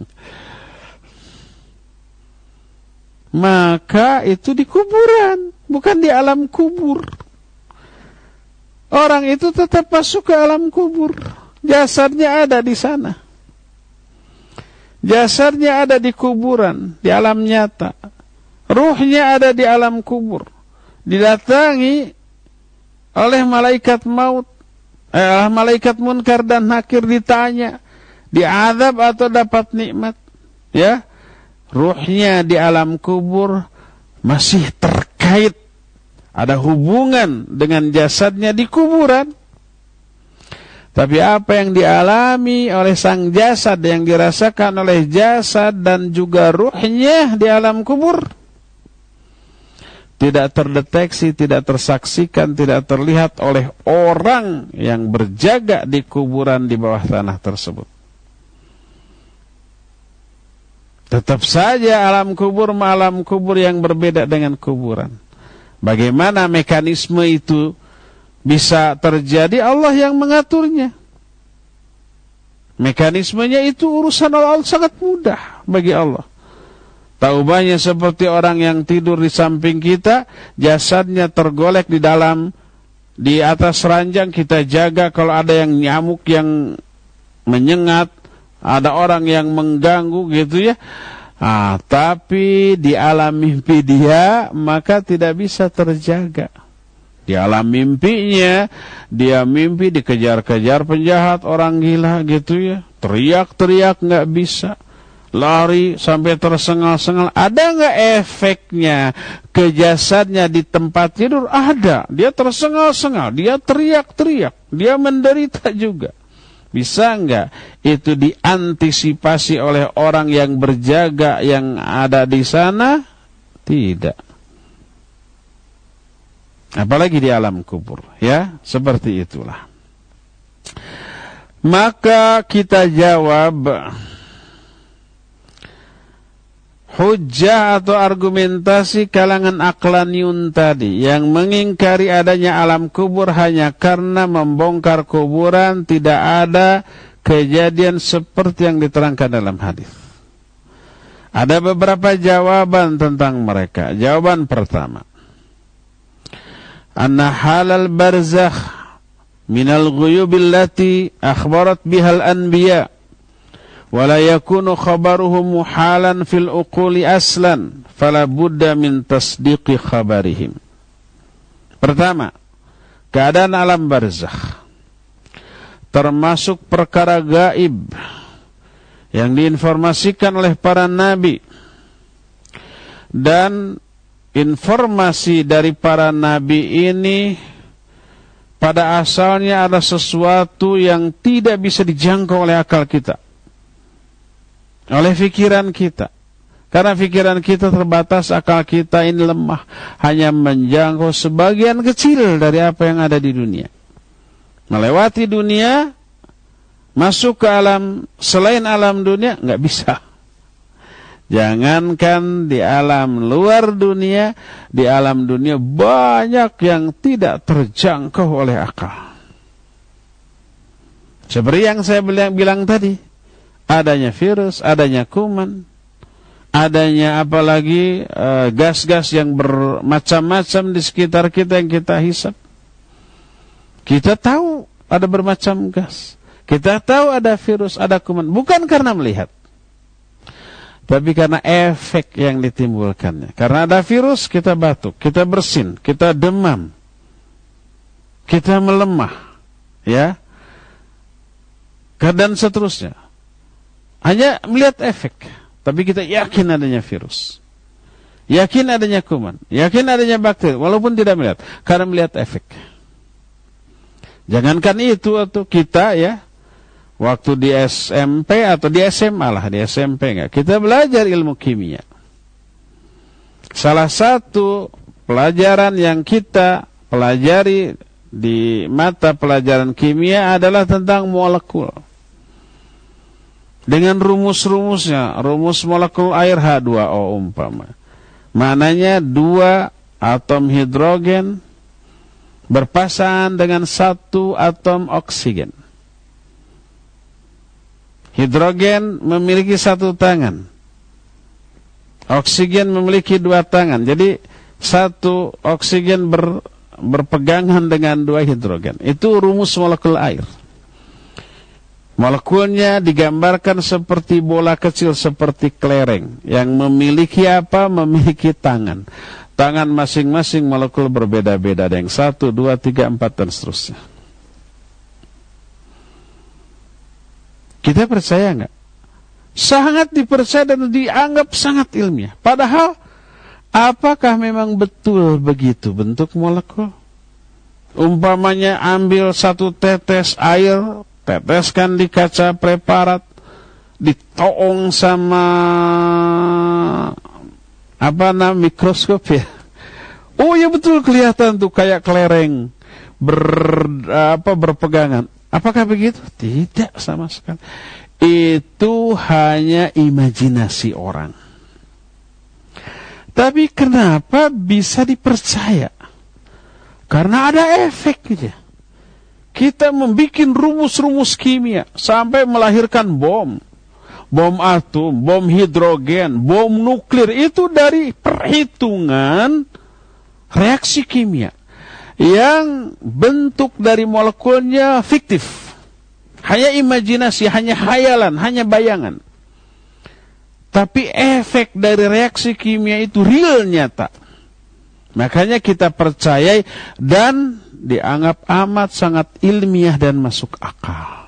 Maka itu di kuburan, bukan di alam kubur. Orang itu tetap masuk ke alam kubur. Jasadnya ada di sana. Jasadnya ada di kuburan, di alam nyata. Ruhnya ada di alam kubur. Didatangi oleh malaikat maut. Malaikat munkar dan nakir ditanya, diazab atau dapat nikmat? Ya, ruhnya di alam kubur masih terkait ada hubungan dengan jasadnya di kuburan. Tapi apa yang dialami oleh sang jasad, yang dirasakan oleh jasad dan juga ruhnya di alam kubur, tidak terdeteksi, tidak tersaksikan, tidak terlihat oleh orang yang berjaga di kuburan di bawah tanah tersebut. Tetap saja alam kubur yang berbeda dengan kuburan. Bagaimana mekanisme itu bisa terjadi? Allah yang mengaturnya. Mekanismenya itu urusan Allah, sangat mudah bagi Allah. Taubahnya seperti orang yang tidur di samping kita, jasadnya tergolek di atas ranjang, kita jaga kalau ada yang nyamuk yang menyengat, ada orang yang mengganggu gitu ya. Tapi di alam mimpi dia maka tidak bisa terjaga. Di alam mimpinya dia mimpi dikejar-kejar penjahat, orang gila gitu ya. Teriak-teriak nggak bisa. Lari sampai tersengal-sengal. Ada nggak efeknya ke jasadnya di tempat tidur? Ada. Dia tersengal-sengal, dia teriak-teriak, dia menderita juga. Bisa nggak itu diantisipasi oleh orang yang berjaga yang ada di sana? Tidak. Apalagi di alam kubur, ya, seperti itulah. Maka kita jawab, hujjah atau argumentasi kalangan aqlaniyun tadi yang mengingkari adanya alam kubur hanya karena membongkar kuburan tidak ada kejadian seperti yang diterangkan dalam hadis. Ada beberapa jawaban tentang mereka. Jawaban pertama, anna halal barzakh minal ghuyubil lati akhbarat bihal anbiya wala yakunu khabaruhum muhalan fil uquli aslan fala budda min tasdiqi khabarihim. Pertama, keadaan alam barzakh termasuk perkara gaib yang diinformasikan oleh para nabi, dan informasi dari para nabi ini pada asalnya ada sesuatu yang tidak bisa dijangkau oleh akal kita, oleh pikiran kita. Karena pikiran kita terbatas, akal kita ini lemah, hanya menjangkau sebagian kecil dari apa yang ada di dunia. Melewati dunia, masuk ke alam selain alam dunia, nggak bisa. Jangankan di alam luar dunia, di alam dunia banyak yang tidak terjangkau oleh akal. Seperti yang saya bilang tadi, adanya virus, adanya kuman, adanya apalagi gas-gas yang bermacam-macam di sekitar kita yang kita hisap. Kita tahu ada bermacam gas, kita tahu ada virus, ada kuman, bukan karena melihat, tapi karena efek yang ditimbulkannya. Karena ada virus, kita batuk, kita bersin, kita demam, kita melemah, ya, dan seterusnya. Hanya melihat efek, tapi kita yakin adanya virus, yakin adanya kuman, yakin adanya bakteri, walaupun tidak melihat, karena melihat efek. Jangankan itu, atau kita ya, waktu di SMP atau di SMA lah, di SMP enggak, kita belajar ilmu kimia. Salah satu pelajaran yang kita pelajari di mata pelajaran kimia adalah tentang molekul. Dengan rumus-rumusnya, rumus molekul air H2O umpama. Maknanya 2 atom hidrogen berpasangan dengan 1 atom oksigen. Hidrogen memiliki 1 tangan, oksigen memiliki 2 tangan. Jadi 1 oksigen berpegangan dengan 2 hidrogen. Itu rumus molekul air. Molekulnya digambarkan seperti bola kecil, seperti kelereng yang memiliki apa? Memiliki tangan. Tangan masing-masing molekul berbeda-beda. Ada yang 1, 2, 3, 4 dan seterusnya. Kita percaya enggak? Sangat dipercaya dan dianggap sangat ilmiah. Padahal Apakah memang betul begitu bentuk molekul? Umpamanya ambil satu tetes air, teteskan di kaca preparat, ditoong sama mikroskop ya. Oh ya betul, kelihatan tuh kayak kelereng berpegangan. Apakah begitu? Tidak sama sekali. Itu hanya imajinasi orang. Tapi kenapa bisa dipercaya? Karena ada efeknya. Kita membuat rumus-rumus kimia sampai melahirkan bom atom, bom hidrogen, bom nuklir. Itu dari perhitungan reaksi kimia yang bentuk dari molekulnya fiktif. Hanya imajinasi, hanya khayalan, hanya bayangan. Tapi efek dari reaksi kimia itu real, nyata. Makanya kita percayai dan dianggap amat sangat ilmiah dan masuk akal.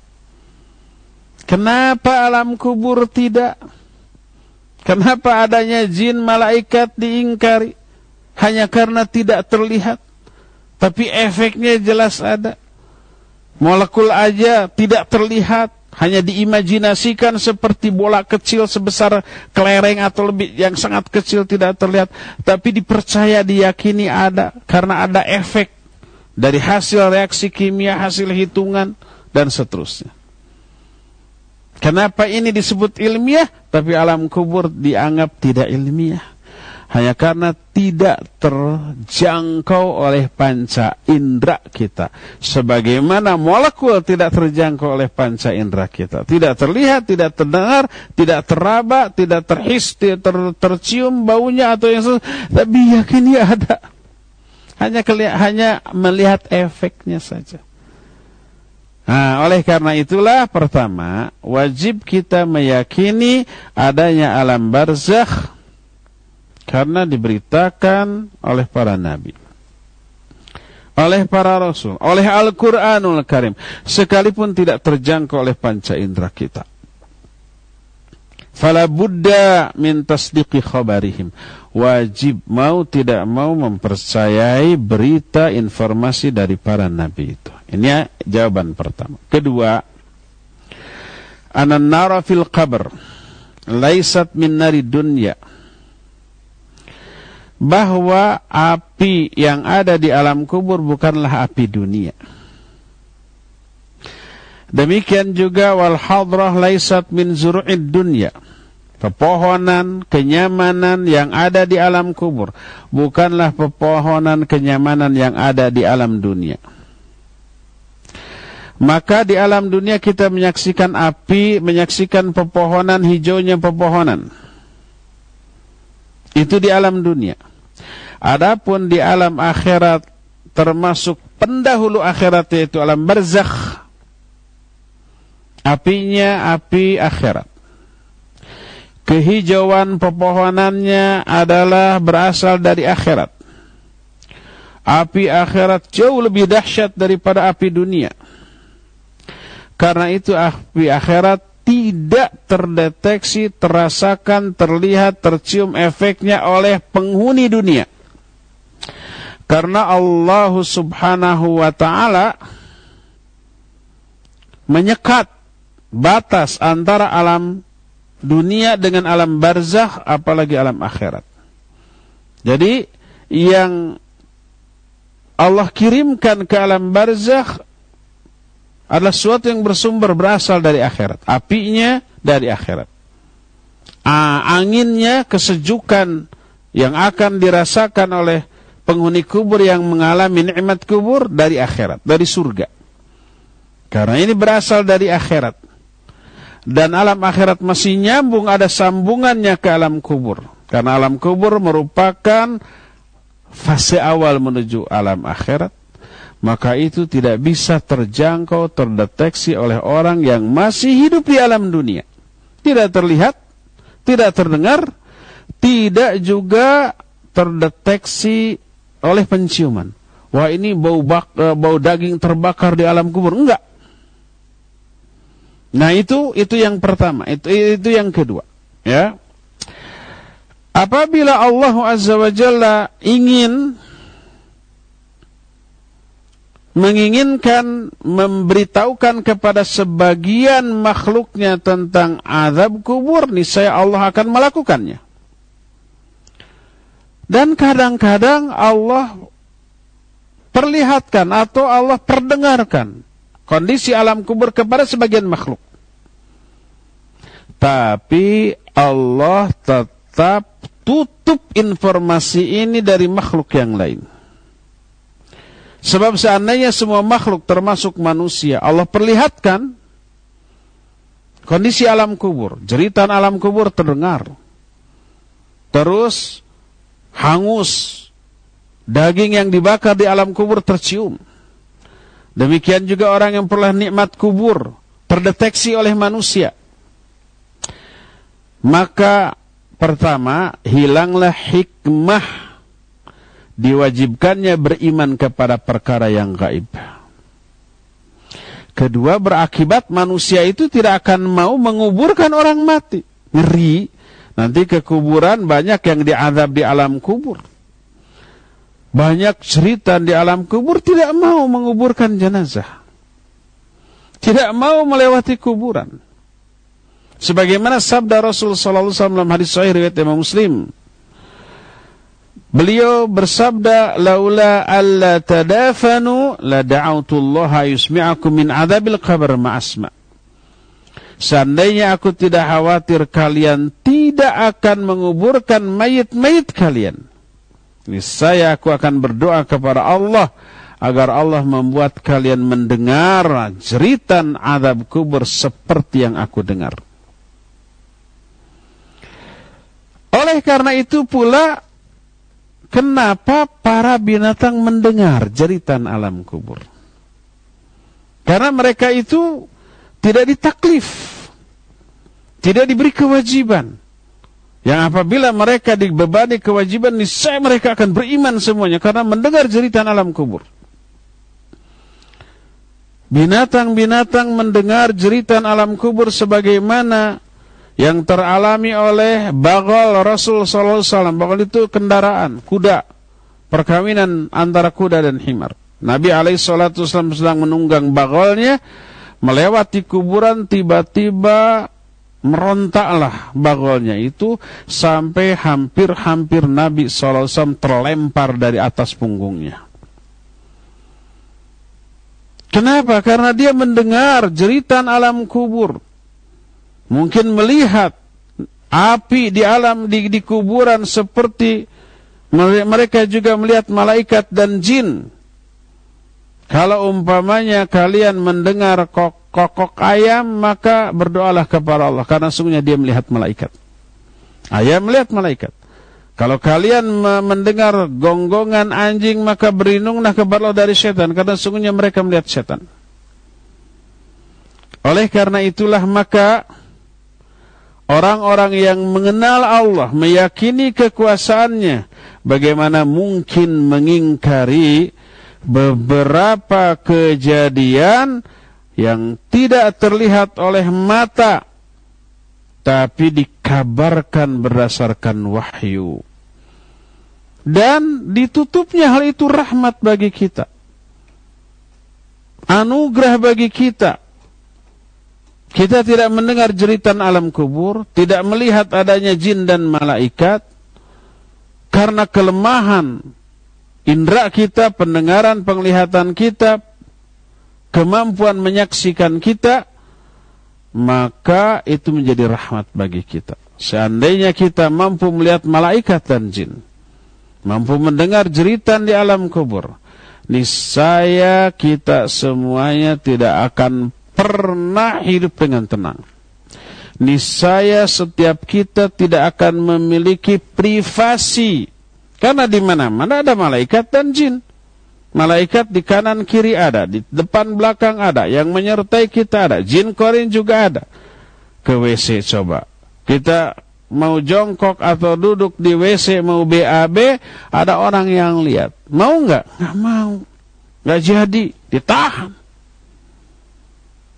Kenapa alam kubur tidak? Kenapa adanya jin, malaikat diingkari? Hanya karena tidak terlihat. Tapi efeknya jelas ada. Molekul aja tidak terlihat. Hanya diimajinasikan seperti bola kecil sebesar kelereng atau lebih, yang sangat kecil tidak terlihat. Tapi dipercaya, diyakini ada. Karena ada efek dari hasil reaksi kimia, hasil hitungan, dan seterusnya. Kenapa ini disebut ilmiah, tapi alam kubur dianggap tidak ilmiah? Hanya karena tidak terjangkau oleh panca indera kita. Sebagaimana molekul tidak terjangkau oleh panca indera kita. Tidak terlihat, tidak terdengar, tidak teraba, tidak tercium baunya atau yang tapi yakin dia ada. Hanya melihat efeknya saja. Nah, oleh karena itulah pertama, wajib kita meyakini adanya alam barzakh karena diberitakan oleh para nabi, oleh para rasul, oleh Al-Quranul Karim, sekalipun tidak terjangkau oleh panca indera kita. Fala budda min tasdiqi khabarihim. Wajib mau tidak mau mempercayai berita informasi dari para nabi itu. Ini jawaban pertama. Kedua, anan nara fil qabr laisat min nari dunya. Bahwa api yang ada di alam kubur bukanlah api dunia. Demikian juga wal hadrah laisat min zuru'id dunya. Pepohonan, kenyamanan yang ada di alam kubur bukanlah pepohonan, kenyamanan yang ada di alam dunia. Maka di alam dunia kita menyaksikan api, menyaksikan pepohonan, hijaunya pepohonan. Itu di alam dunia. Adapun di alam akhirat, termasuk pendahulu akhirat, yaitu alam barzakh, apinya api akhirat. Kehijauan pepohonannya adalah berasal dari akhirat. Api akhirat jauh lebih dahsyat daripada api dunia. Karena itu api akhirat tidak terdeteksi, terasakan, terlihat, tercium efeknya oleh penghuni dunia. Karena Allah subhanahu wa ta'ala menyekat batas antara alam dunia dengan alam barzakh, apalagi alam akhirat. Jadi yang Allah kirimkan ke alam barzakh adalah sesuatu yang bersumber, berasal dari akhirat. Apinya dari akhirat. Anginnya, kesejukan yang akan dirasakan oleh penghuni kubur yang mengalami nikmat kubur dari akhirat, dari surga. Karena ini berasal dari akhirat. Dan alam akhirat masih nyambung, ada sambungannya ke alam kubur. Karena alam kubur merupakan fase awal menuju alam akhirat. Maka itu tidak bisa terjangkau, terdeteksi oleh orang yang masih hidup di alam dunia. Tidak terlihat, tidak terdengar, tidak juga terdeteksi oleh penciuman. Wah, ini bau daging terbakar di alam kubur. Enggak. Nah, itu yang pertama, itu yang kedua, ya. Apabila Allah Azza wa Jalla menginginkan memberitahukan kepada sebagian makhluknya tentang azab kubur, niscaya Allah akan melakukannya. Dan kadang-kadang Allah perlihatkan atau Allah perdengarkan kondisi alam kubur kepada sebagian makhluk. Tapi Allah tetap tutup informasi ini dari makhluk yang lain. Sebab seandainya semua makhluk termasuk manusia Allah perlihatkan kondisi alam kubur, jeritan alam kubur terdengar, terus hangus, daging yang dibakar di alam kubur tercium. Demikian juga orang yang pernah nikmat kubur terdeteksi oleh manusia. Maka pertama, hilanglah hikmah diwajibkannya beriman kepada perkara yang gaib. Kedua, berakibat manusia itu tidak akan mau menguburkan orang mati. Ngeri, nanti ke kuburan banyak yang diazab di alam kubur. Banyak cerita di alam kubur tidak mau menguburkan jenazah. Tidak mau melewati kuburan. Sebagaimana sabda Rasul sallallahu alaihi wasallam dalam hadis sahih riwayat Imam Muslim. Beliau bersabda, "Laula alla tadafanu la da'autullaha yusmi'akum min adzabil qabr ma'asma." Seandainya aku tidak khawatir kalian tidak akan menguburkan mayit-mayit kalian, niscaya aku akan berdoa kepada Allah agar Allah membuat kalian mendengar jeritan azab kubur seperti yang aku dengar. Oleh karena itu pula, kenapa para binatang mendengar jeritan alam kubur? Karena mereka itu tidak ditaklif, tidak diberi kewajiban. Yang apabila mereka dibebani kewajiban, niscaya mereka akan beriman semuanya karena mendengar jeritan alam kubur. Binatang-binatang mendengar jeritan alam kubur sebagaimana yang teralami oleh bagol Rasul sallallahu alaihi wasallam. Bagol itu kendaraan, kuda, perkawinan antara kuda dan himar. Nabi alaihi salatu wasallam sedang menunggang bagolnya, melewati kuburan, tiba-tiba merontaklah bagolnya itu sampai hampir-hampir Nabi sallallahu alaihi wasallam terlempar dari atas punggungnya. Kenapa? Karena dia mendengar jeritan alam kubur. Mungkin melihat api di alam di kuburan seperti mereka juga melihat malaikat dan jin. Kalau umpamanya kalian mendengar kokok ayam, maka berdoalah kepada Allah karena sungguhnya dia melihat malaikat. Ayam melihat malaikat. Kalau kalian mendengar gonggongan anjing, maka berlindunglah kepada Allah dari setan karena sungguhnya mereka melihat setan. Oleh karena itulah maka orang-orang yang mengenal Allah, meyakini kekuasaannya, bagaimana mungkin mengingkari beberapa kejadian yang tidak terlihat oleh mata, tapi dikabarkan berdasarkan wahyu. Dan ditutupnya hal itu rahmat bagi kita, anugerah bagi kita. Kita tidak mendengar jeritan alam kubur, tidak melihat adanya jin dan malaikat, karena kelemahan indera kita, pendengaran, penglihatan kita, kemampuan menyaksikan kita, maka itu menjadi rahmat bagi kita. Seandainya kita mampu melihat malaikat dan jin, mampu mendengar jeritan di alam kubur, niscaya kita semuanya tidak akan pernah hidup dengan tenang. Niscaya setiap kita tidak akan memiliki privasi, karena di mana-mana ada malaikat dan jin. Malaikat di kanan kiri ada, di depan belakang ada, yang menyertai kita ada, jin korin juga ada. Ke WC coba, kita mau jongkok atau duduk di WC, mau BAB, ada orang yang lihat. Mau nggak? Nggak mau, nggak jadi, ditahan.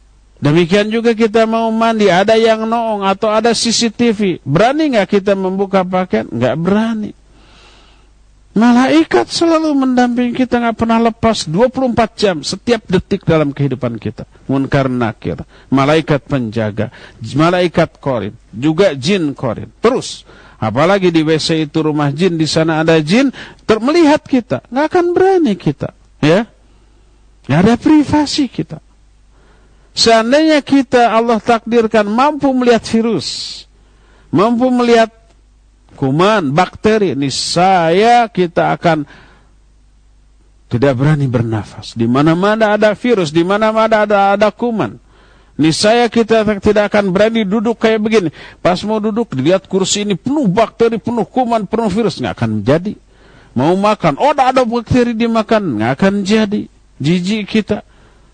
Demikian juga kita mau mandi, ada yang noong atau ada CCTV. Berani nggak kita membuka pakaian? Nggak berani. Malaikat selalu mendampingi kita, nggak pernah lepas 24 jam, setiap detik dalam kehidupan kita. Munkar nakir, malaikat penjaga, malaikat qarin, juga jin qarin. Terus, apalagi di WC itu rumah jin, di sana ada jin, melihat kita, nggak akan berani kita, ya. Nggak ada privasi kita. Seandainya kita Allah takdirkan mampu melihat virus, mampu melihat kuman, bakteri, niscaya kita akan tidak berani bernafas. Di mana-mana ada virus, di mana-mana ada kuman, niscaya kita tidak akan berani duduk kayak begini. Pas mau duduk, dilihat kursi ini penuh bakteri, penuh kuman, penuh virus, nggak akan jadi. Mau makan, oh ada bakteri dimakan, nggak akan jadi. Jijik kita.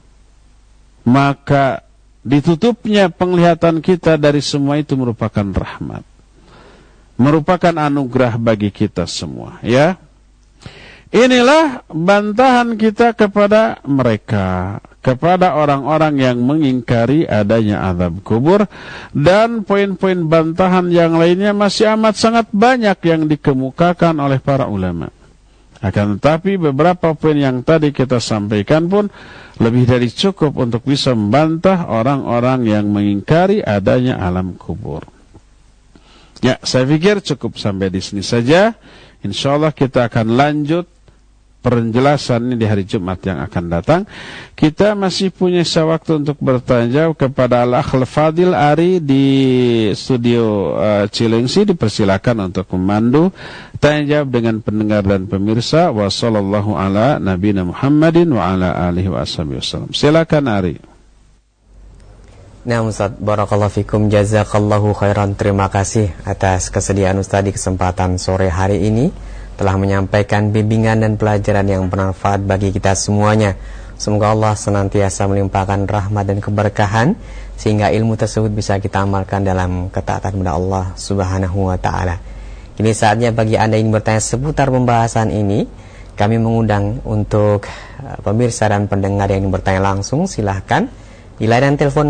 Maka ditutupnya penglihatan kita dari semua itu merupakan rahmat, merupakan anugerah bagi kita semua, ya. Inilah bantahan kita kepada mereka, kepada orang-orang yang mengingkari adanya azab kubur, dan poin-poin bantahan yang lainnya masih amat sangat banyak yang dikemukakan oleh para ulama. Akan tetapi beberapa poin yang tadi kita sampaikan pun lebih dari cukup untuk bisa membantah orang-orang yang mengingkari adanya alam kubur. Ya, saya pikir cukup sampai di sini saja. InsyaAllah kita akan lanjut penjelasan ini di hari Jumat yang akan datang. Kita masih punya waktu untuk bertanya jawab kepada Al-Akhl Fadil Ari di studio Cilengsi. Dipersilakan untuk memandu tanya jawab dengan pendengar dan pemirsa. Wa sallallahu ala nabiyina Muhammadin wa ala alihi wa sallam. Silakan Ari. Nah Ustaz, barakallahu fikum, jazakallahu khairan. Terima kasih atas kesediaan Ustaz di kesempatan sore hari ini telah menyampaikan bimbingan dan pelajaran yang bermanfaat bagi kita semuanya. Semoga Allah senantiasa melimpahkan rahmat dan keberkahan sehingga ilmu tersebut bisa kita amalkan dalam ketaatan kepada Allah Subhanahu wa taala. Kini saatnya bagi Anda yang bertanya seputar pembahasan ini, kami mengundang untuk pemirsa dan pendengar yang bertanya langsung, silahkan di layanan telepon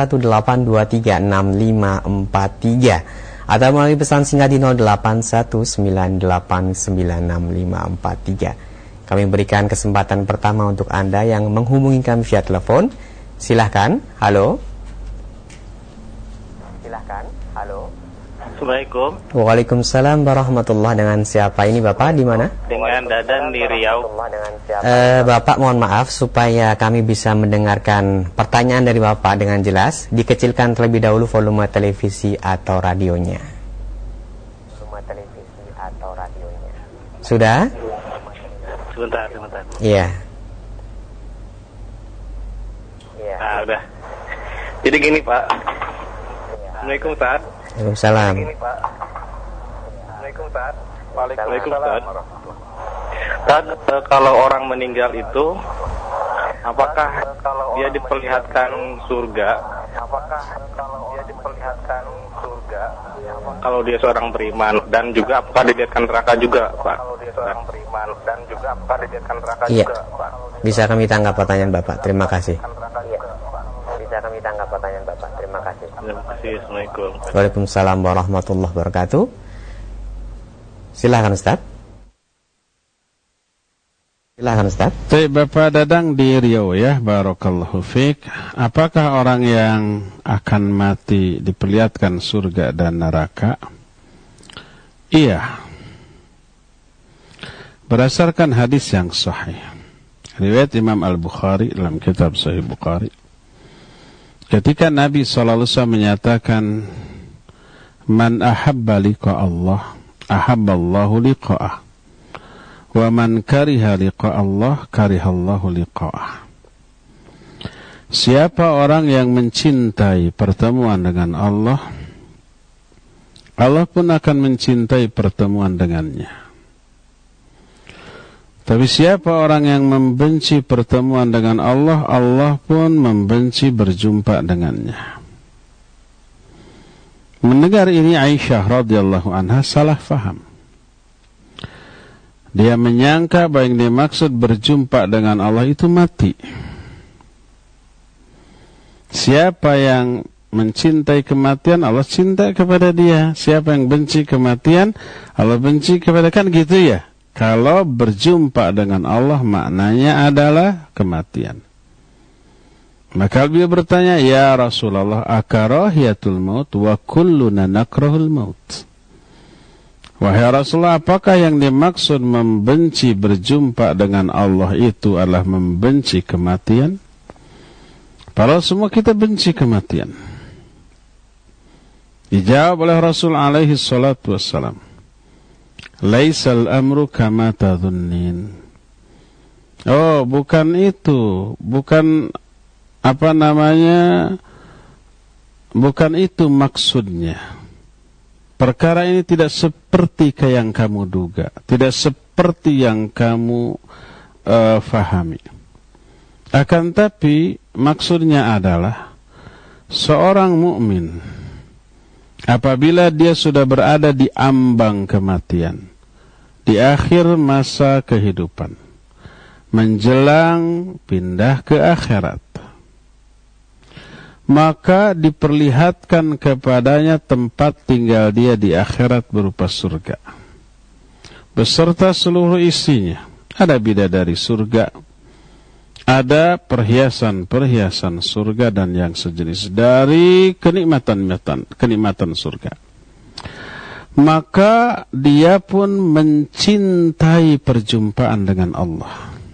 0218236543 atau melalui pesan singkat di 0819896543. Kami berikan kesempatan pertama untuk Anda yang menghubungi kami via telepon. Silahkan, halo. Silahkan, halo. Assalamualaikum. Waalaikumsalam warahmatullahi. Dengan siapa ini Bapak, di mana? Dengan Dadan di Riau. Bapak mohon maaf, supaya kami bisa mendengarkan pertanyaan dari Bapak dengan jelas, dikecilkan terlebih dahulu volume televisi atau radionya. Volume televisi atau radionya. Sudah? Sebentar. Iya. Udah. Jadi gini Pak. Assalamualaikum Ustaz. Waalaikumsalam. Waalaikumsalam. Ustaz, kalau orang meninggal itu, apakah dia diperlihatkan surga? Kalau dia seorang beriman, dan juga apakah dilihatkan neraka juga, Pak? Iya. Bisa kami tanggap pertanyaan Bapak. Terima kasih. Terima kasih. Assalamualaikum. Waalaikumsalam warahmatullahi wabarakatuh. Silakan Ustaz. Baik, Bapak Dadang di Riau, ya, barakallahu fiik. Apakah orang yang akan mati diperlihatkan surga dan neraka? Iya. Berdasarkan hadis yang sahih, riwayat Imam Al-Bukhari dalam kitab Sahih Bukhari, ketika Nabi SAW menyatakan, man ahabba liqa Allah, ahabballahu liqa'ah, wa man kariha liqa Allah, karihallahu liqa'ah. Siapa orang yang mencintai pertemuan dengan Allah, Allah pun akan mencintai pertemuan dengannya. Tapi siapa orang yang membenci pertemuan dengan Allah, Allah pun membenci berjumpa dengannya. Mendengar ini Aisyah radhiyallahu anha salah faham. Dia menyangka bahwa yang dimaksud berjumpa dengan Allah itu mati. Siapa yang mencintai kematian, Allah cinta kepada dia. Siapa yang benci kematian, Allah benci kepada, kan gitu ya. Kalau berjumpa dengan Allah maknanya adalah kematian. Maka beliau bertanya, ya Rasulullah, akarahiyatul maut wa kulluna nakrahul maut. Wahai Rasulullah, apakah yang dimaksud membenci berjumpa dengan Allah itu adalah membenci kematian? Padahal semua kita benci kematian. Dijawab oleh Rasul alaihi salatu wassalam, laisal amru kama tadhunnin. Oh, bukan itu, bukan bukan itu maksudnya. Perkara ini tidak seperti yang kamu duga, tidak seperti yang kamu fahami. Akan tapi maksudnya adalah seorang mukmin apabila dia sudah berada di ambang kematian, di akhir masa kehidupan, menjelang pindah ke akhirat, maka diperlihatkan kepadanya tempat tinggal dia di akhirat berupa surga, beserta seluruh isinya. Ada bidadari surga, ada perhiasan-perhiasan surga dan yang sejenis dari kenikmatan surga. Maka dia pun mencintai perjumpaan dengan Allah.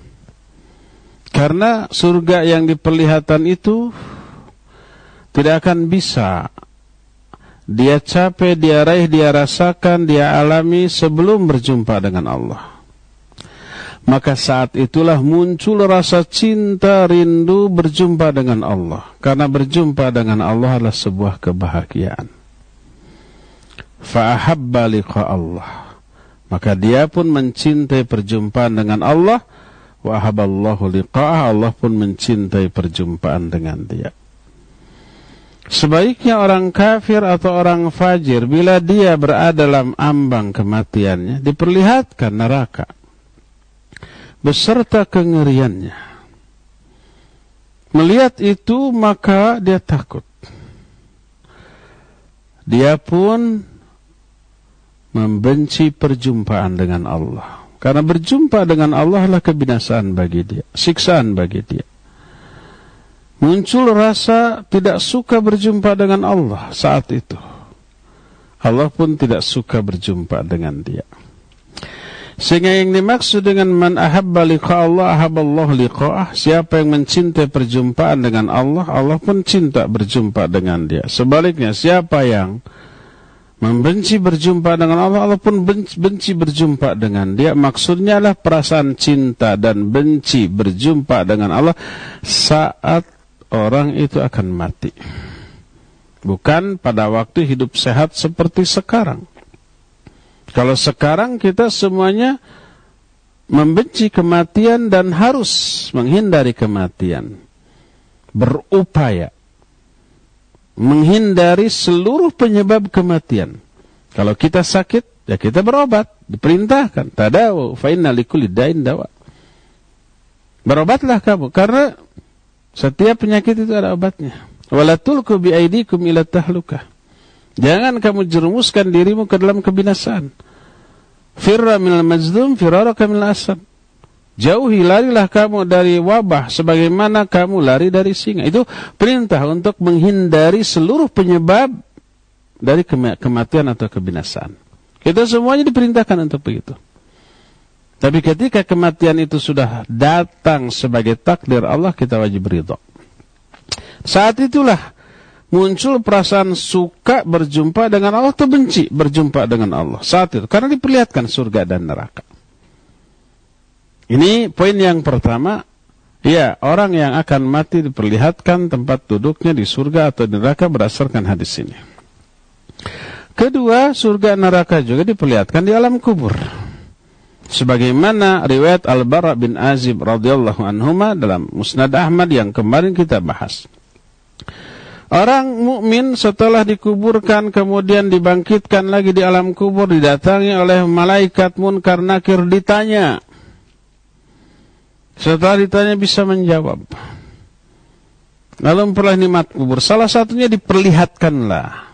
Karena surga yang diperlihatkan itu tidak akan bisa dia capai, dia raih, dia rasakan, dia alami sebelum berjumpa dengan Allah. Maka saat itulah muncul rasa cinta, rindu berjumpa dengan Allah. Karena berjumpa dengan Allah adalah sebuah kebahagiaan. Fa'ahabba liqa Allah. Maka dia pun mencintai perjumpaan dengan Allah. Wa ahabballahu liqa'ah. Allah pun mencintai perjumpaan dengan dia. Sebaiknya orang kafir atau orang fajir, bila dia berada dalam ambang kematiannya, diperlihatkan neraka beserta kengeriannya. Melihat itu maka dia takut. Dia pun membenci perjumpaan dengan Allah. Karena berjumpa dengan Allah adalah kebinasaan bagi dia, siksaan bagi dia. Muncul rasa tidak suka berjumpa dengan Allah saat itu. Allah pun tidak suka berjumpa dengan dia. Sehingga yang dimaksud dengan man ahabba liqa Allah ahabballahu liqa'ah, siapa yang mencintai perjumpaan dengan Allah, Allah pun cinta berjumpa dengan dia. Sebaliknya, siapa yang membenci berjumpa dengan Allah, Allah pun benci berjumpa dengan dia. Maksudnya adalah perasaan cinta dan benci berjumpa dengan Allah saat orang itu akan mati, bukan pada waktu hidup sehat seperti sekarang. Kalau sekarang kita semuanya membenci kematian dan harus menghindari kematian, berupaya menghindari seluruh penyebab kematian. Kalau kita sakit, ya kita berobat, diperintahkan. Tadawu fa inna likulli da'in dawa. Berobatlah kamu, karena setiap penyakit itu ada obatnya. Wala tulqu bi aidikum ila tahlukah. Jangan kamu jerumuskan dirimu ke dalam kebinasaan. Firra minal majzum firaraka minal asad. Jauhi, larilah kamu dari wabah sebagaimana kamu lari dari singa. Itu perintah untuk menghindari seluruh penyebab dari kematian atau kebinasaan. Kita semuanya diperintahkan untuk begitu. Tapi ketika kematian itu sudah datang sebagai takdir Allah, kita wajib ridha. Saat itulah muncul perasaan suka berjumpa dengan Allah atau benci berjumpa dengan Allah. Saat itu, karena diperlihatkan surga dan neraka. Ini poin yang pertama. Ya, orang yang akan mati diperlihatkan tempat duduknya di surga atau di neraka berdasarkan hadis ini. Kedua, surga neraka juga diperlihatkan di alam kubur. Sebagaimana riwayat Al-Bara bin Azib radhiyallahu anhuma dalam Musnad Ahmad yang kemarin kita bahas. Orang mukmin setelah dikuburkan kemudian dibangkitkan lagi di alam kubur, didatangi oleh malaikat Munkar Nakir, ditanya. Setelah ditanya bisa menjawab. Lalu memperoleh nikmat kubur. Salah satunya diperlihatkanlah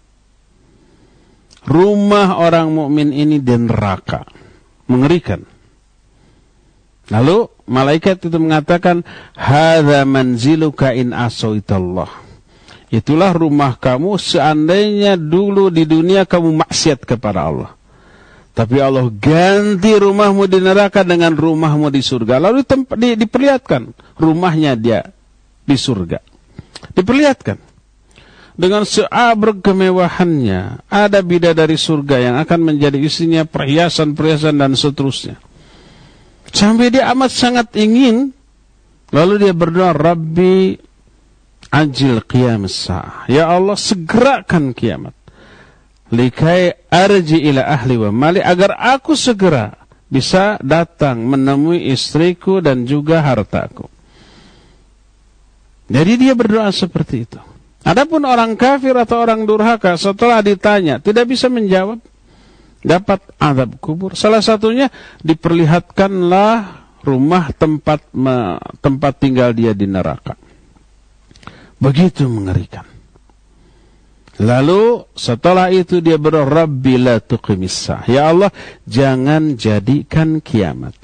rumah orang mukmin ini di neraka. Mengerikan. Lalu malaikat itu mengatakan, hadza manziluka in asaitallah. Itulah rumah kamu seandainya dulu di dunia kamu maksiat kepada Allah. Tapi Allah ganti rumahmu di neraka dengan rumahmu di surga. Lalu diperlihatkan rumahnya dia di surga. Diperlihatkan. Dengan seabrek kemewahannya. Ada bidadari surga yang akan menjadi isinya perhiasan-perhiasan dan seterusnya. Sampai dia amat sangat ingin. Lalu dia berdoa, Rabbi ajil qiyamis sa'ah. Ya Allah, segerakan kiamat. Likai arji ila ahli wa mali. Agar aku segera bisa datang menemui istriku dan juga hartaku. Jadi dia berdoa seperti itu. Adapun orang kafir atau orang durhaka setelah ditanya tidak bisa menjawab, dapat azab kubur. Salah satunya diperlihatkanlah rumah tempat tinggal dia di neraka. Begitu mengerikan. Lalu setelah itu dia berdoa, Rabbi la tuqimis sa'ah. Ya Allah, jangan jadikan kiamat.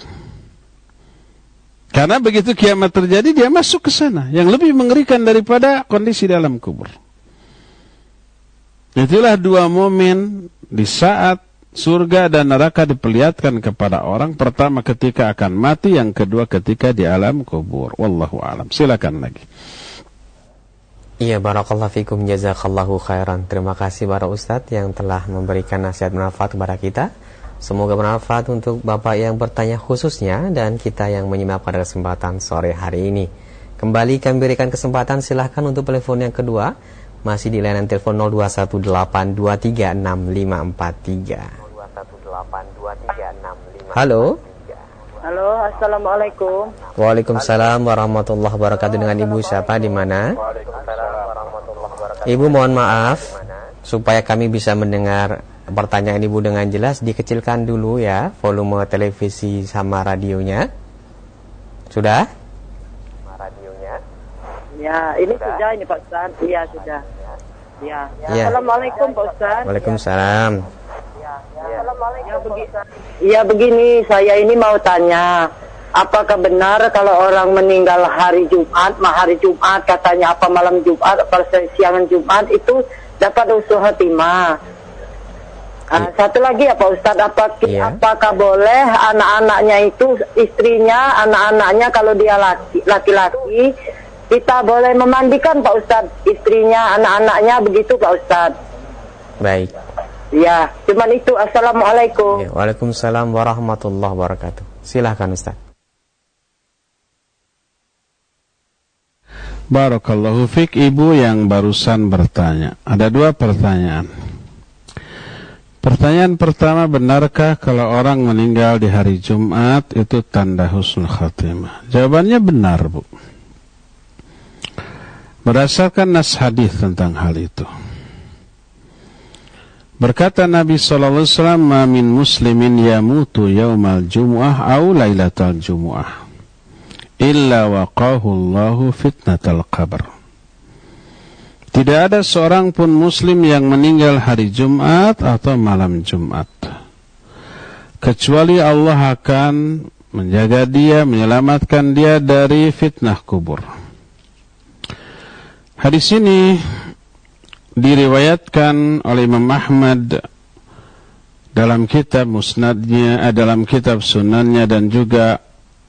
Karena begitu kiamat terjadi, dia masuk ke sana. Yang lebih mengerikan daripada kondisi dalam kubur. Itulah dua momen di saat surga dan neraka diperlihatkan kepada orang. Pertama ketika akan mati, yang kedua ketika di alam kubur. Wallahu a'lam. Silakan lagi. Iya, barakallahu fikum, jazakallahu khairan. Terima kasih para ustadz yang telah memberikan nasihat bermanfaat kepada kita. Semoga bermanfaat untuk Bapak yang bertanya khususnya dan kita yang menyimak pada kesempatan sore hari ini. Kembali kami berikan kesempatan, silahkan untuk telepon yang kedua. Masih di layanan telepon 0218236543. Halo. Halo, assalamualaikum. Waalaikumsalam warahmatullahi wabarakatuh. Dengan Ibu siapa, di mana? Ibu mohon maaf, supaya kami bisa mendengar pertanyaan Ibu dengan jelas, dikecilkan dulu ya volume televisi sama radionya. Sudah? Ya, ini sudah ini Pak Ustaz. Iya, sudah. Ya. Assalamualaikum Pak Ustaz. Waalaikumsalam. Ya, begini, saya ini mau tanya, apakah benar kalau orang meninggal hari Jumat, katanya apa malam Jumat, apa siangan Jumat itu dapat husnul khotimah? Satu lagi ya Pak Ustadz, apakah boleh anak-anaknya itu, istrinya, anak-anaknya kalau dia laki-laki, kita boleh memandikan Pak Ustadz, istrinya, anak-anaknya, begitu Pak Ustadz? Baik. Ya, cuman itu. Assalamualaikum. Ya, waalaikumsalam warahmatullahi wabarakatuh. Silahkan Ustadz. Barakallahu fik, Ibu yang barusan bertanya. Ada dua pertanyaan. Pertanyaan pertama, benarkah kalau orang meninggal di hari Jumat itu tanda husnul khatimah? Jawabannya benar, Bu. Berdasarkan nas hadis tentang hal itu. Berkata Nabi SAW, "Ma min muslimin yamutu yaumal jumu'ah au lailatal jumu'ah illa waqahu Allahu fitnatal qabr." Tidak ada seorang pun muslim yang meninggal hari Jumat atau malam Jumat, kecuali Allah akan menjaga dia, menyelamatkan dia dari fitnah kubur. Hadis ini diriwayatkan oleh Imam Ahmad dalam kitab musnadnya, dalam kitab sunannya, dan juga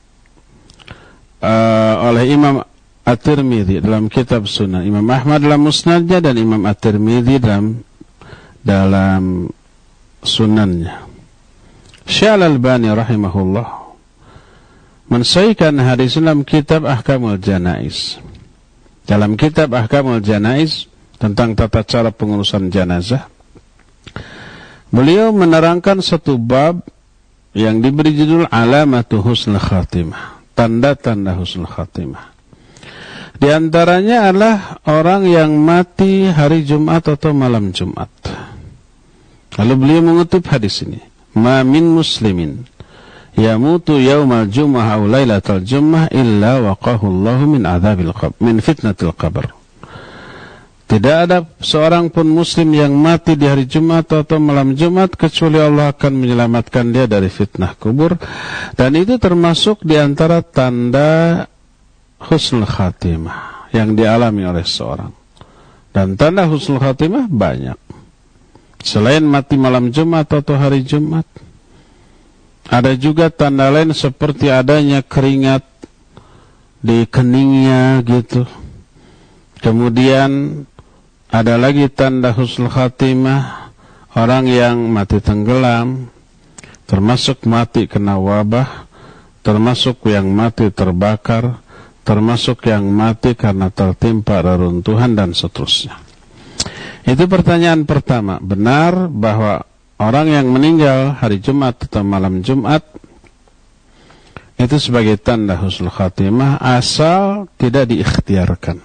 oleh Imam At-Tirmidzi dalam kitab sunan. Imam Ahmad dalam musnadnya dan Imam At-Tirmidzi dalam sunannya. Syekh Al-Albani rahimahullah mensahihkan hadis dalam kitab Ahkamul Janaiz. Dalam kitab Ahkamul Janaiz tentang tata cara pengurusan jenazah, beliau menerangkan satu bab yang diberi judul Alamatu Husnul Khatimah, tanda-tanda husnul khatimah. Di antaranya adalah orang yang mati hari Jumat atau malam Jumat. Lalu beliau mengutip hadis ini, "Ma min muslimin yamutu yaumal jum'ah aw lailatal jum'ah illa waqahu Allahu min adzabil qabr, min fitnatil qabr. Tidak ada seorang pun muslim yang mati di hari Jumat atau malam Jumat kecuali Allah akan menyelamatkan dia dari fitnah kubur. Dan itu termasuk di antara tanda husnul khatimah yang dialami oleh seorang. Dan tanda husnul khatimah banyak. Selain mati malam Jumat atau hari Jumat, ada juga tanda lain seperti adanya keringat di keningnya gitu. Kemudian ada lagi tanda husnul khatimah, orang yang mati tenggelam, termasuk mati kena wabah, termasuk yang mati terbakar, termasuk yang mati karena tertimpa reruntuhan dan seterusnya. Itu pertanyaan pertama. Benar bahwa orang yang meninggal hari Jumat atau malam Jumat itu sebagai tanda husnul khatimah asal tidak diikhtiarkan,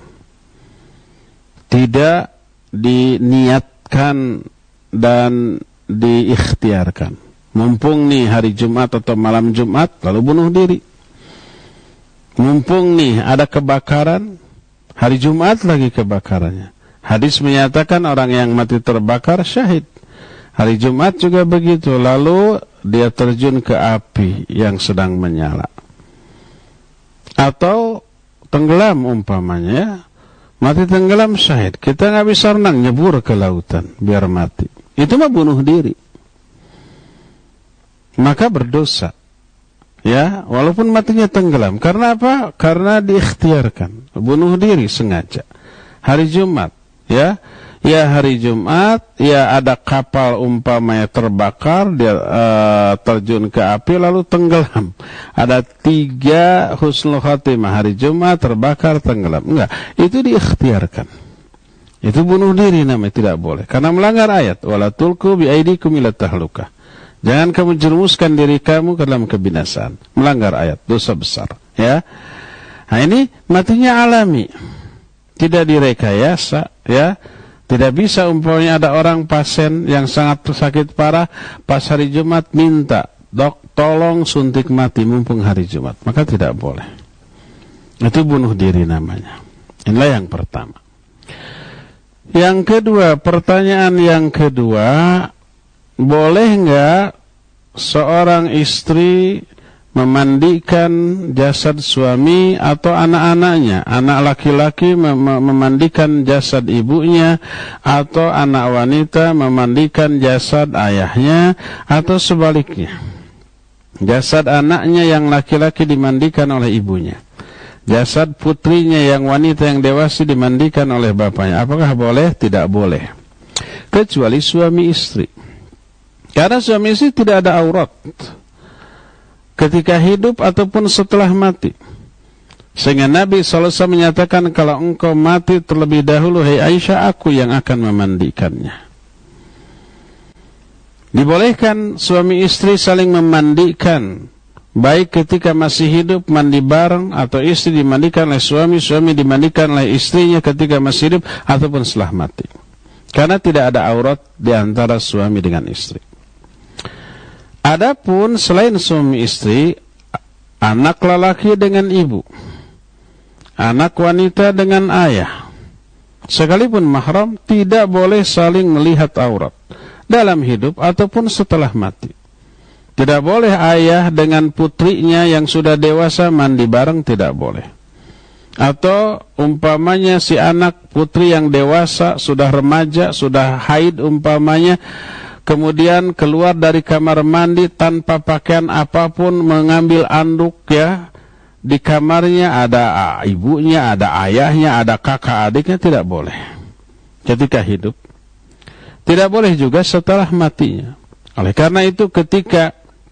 tidak diniatkan dan diikhtiarkan. Mumpung nih hari Jumat atau malam Jumat lalu bunuh diri. Mumpung nih ada kebakaran, hari Jumat lagi kebakarannya. Hadis menyatakan orang yang mati terbakar syahid. Hari Jumat juga begitu, lalu dia terjun ke api yang sedang menyala. Atau tenggelam umpamanya, mati tenggelam syahid. Kita nggak bisa renang, nyebur ke lautan biar mati. Itu mah bunuh diri. Maka berdosa. Ya, walaupun matinya tenggelam. Karena apa? Karena diikhtiarkan. Bunuh diri sengaja. Hari Jumat, ya hari Jumat, ya ada kapal umpamanya terbakar, dia terjun ke api lalu tenggelam. Ada 3 husnul khatimah, hari Jumat terbakar, tenggelam. Enggak, itu diikhtiarkan. Itu bunuh diri namanya, tidak boleh. Karena melanggar ayat, wala tulqu bi aidikum ila tahlukah. Jangan kamu jerumuskan diri kamu ke dalam kebinasaan. Melanggar ayat, dosa besar, ya. Nah, ini matinya alami. Tidak direkayasa, ya. Tidak bisa umpamanya ada orang pasien yang sangat sakit parah, pas hari Jumat minta, dok tolong suntik mati mumpung hari Jumat. Maka tidak boleh. Itu bunuh diri namanya. Inilah yang pertama. Yang kedua, pertanyaan yang kedua, boleh enggak seorang istri memandikan jasad suami atau anak-anaknya, anak laki-laki memandikan jasad ibunya, atau anak wanita memandikan jasad ayahnya, atau sebaliknya, jasad anaknya yang laki-laki dimandikan oleh ibunya, jasad putrinya yang wanita yang dewasa dimandikan oleh bapaknya. Apakah boleh? Tidak boleh, kecuali suami istri. Karena suami istri tidak ada aurat ketika hidup ataupun setelah mati. Sehingga Nabi SAW menyatakan, kalau engkau mati terlebih dahulu, hai Aisyah, aku yang akan memandikannya. Dibolehkan suami istri saling memandikan, baik ketika masih hidup mandi bareng, atau istri dimandikan oleh suami, suami dimandikan oleh istrinya ketika masih hidup ataupun setelah mati. Karena tidak ada aurat di antara suami dengan istri. Adapun selain suami istri, anak lelaki dengan ibu, anak wanita dengan ayah, sekalipun mahram, tidak boleh saling melihat aurat dalam hidup ataupun setelah mati. Tidak boleh ayah dengan putrinya yang sudah dewasa mandi bareng, tidak boleh. Atau umpamanya si anak putri yang dewasa, sudah remaja, sudah haid umpamanya, kemudian keluar dari kamar mandi tanpa pakaian apapun, mengambil anduk, ya, di kamarnya ada ibunya, ada ayahnya, ada kakak adiknya, tidak boleh ketika hidup. Tidak boleh juga setelah matinya. Oleh karena itu ketika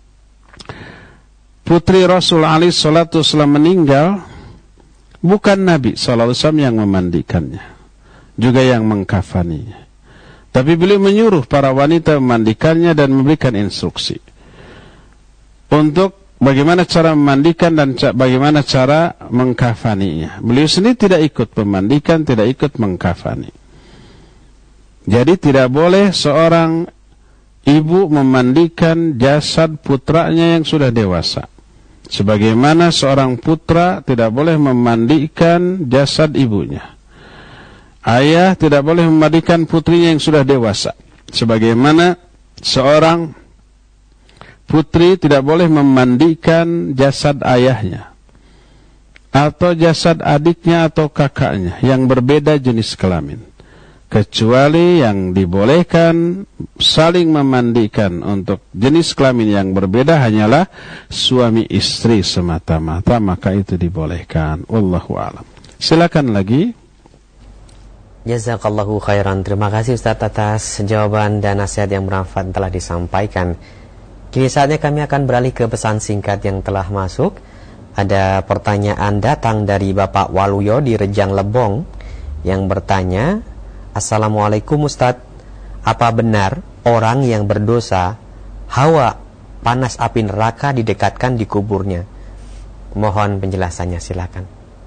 putri Rasul alaihi salatu wasallam meninggal, bukan Nabi sallallahu alaihi wasallam yang memandikannya, juga yang mengkafaninya. Tapi beliau menyuruh para wanita memandikannya dan memberikan instruksi untuk bagaimana cara memandikan dan bagaimana cara mengkafaninya. Beliau sendiri tidak ikut memandikan, tidak ikut mengkafani. Jadi tidak boleh seorang ibu memandikan jasad putranya yang sudah dewasa. Sebagaimana seorang putra tidak boleh memandikan jasad ibunya. Ayah tidak boleh memandikan putrinya yang sudah dewasa. Sebagaimana seorang putri tidak boleh memandikan jasad ayahnya atau jasad adiknya atau kakaknya yang berbeda jenis kelamin, kecuali yang dibolehkan saling memandikan untuk jenis kelamin yang berbeda hanyalah suami istri semata-mata, maka itu dibolehkan. Wallahu a'lam. Silakan lagi. Jazakallahu khairan. Terima kasih Ustaz atas jawaban dan nasihat yang bermanfaat telah disampaikan. Kini saatnya kami akan beralih ke pesan singkat yang telah masuk. Ada pertanyaan datang dari Bapak Waluyo di Rejang Lebong yang bertanya, Assalamualaikum Ustaz, apa benar orang yang berdosa hawa panas api neraka didekatkan di kuburnya? Mohon penjelasannya, silakan.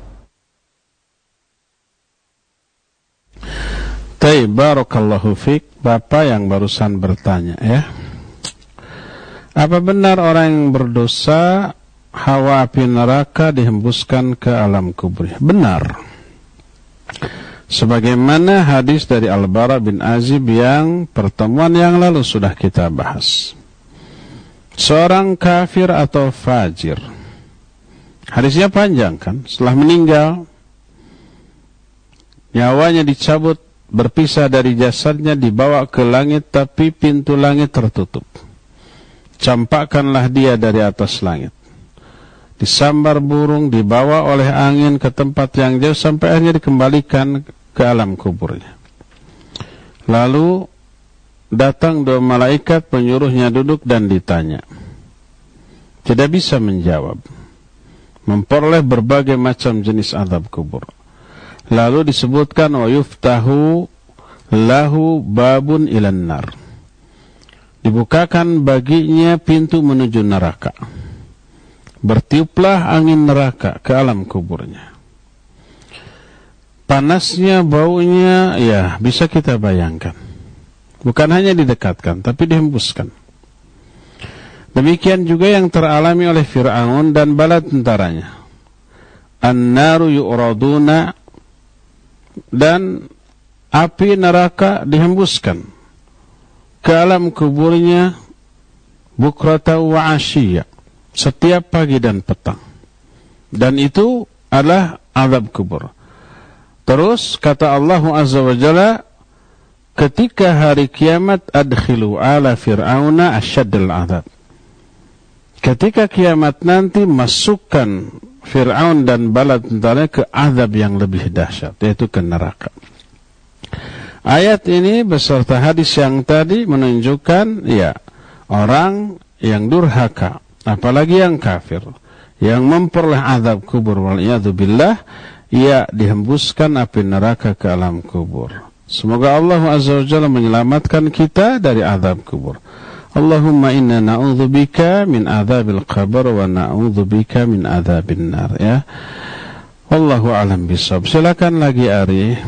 Barakallahu fiik. Bapak yang barusan bertanya ya, apa benar orang yang berdosa hawa api neraka dihembuskan ke alam kubur? Benar. Sebagaimana hadis dari Al-Bara bin Azib yang pertemuan yang lalu sudah kita bahas. Seorang kafir atau fajir, hadisnya panjang kan, setelah meninggal nyawanya dicabut, berpisah dari jasadnya, dibawa ke langit, tapi pintu langit tertutup. Campakkanlah dia dari atas langit, disambar burung, dibawa oleh angin ke tempat yang jauh sampai akhirnya dikembalikan ke alam kuburnya. Lalu datang 2 malaikat penyuruhnya duduk dan ditanya. Tidak bisa menjawab, memperoleh berbagai macam jenis azab kubur. Lalu disebutkan wa yuftahu lahu babun ilan nar, dibukakan baginya pintu menuju neraka. Bertiuplah angin neraka ke alam kuburnya. Panasnya, baunya, ya bisa kita bayangkan. Bukan hanya didekatkan, tapi dihembuskan. Demikian juga yang teralami oleh Fir'aun dan bala tentaranya. An-naru yu'raduna, dan api neraka dihembuskan ke alam kuburnya bukrata wa asyiya, setiap pagi dan petang. Dan itu adalah azab kubur. Terus kata Allah Azza wa Jalla, ketika hari kiamat adkhilu ala fir'auna asyaddal azab. Ketika kiamat nanti masukkan Fir'aun dan bala tentaranya ke azab yang lebih dahsyat, yaitu ke neraka. Ayat ini beserta hadis yang tadi menunjukkan ya, orang yang durhaka, apalagi yang kafir, yang memperoleh azab kubur wal'iyadzubillah, ia dihembuskan api neraka ke alam kubur. Semoga Allah Azza wa Jalla menyelamatkan kita dari azab kubur. Allahumma inna na'udzubika min adzabil qabr wa na'udzubika min adzabin nar, ya. Wallahu a'lam bishawab. Silakan lagi Ari.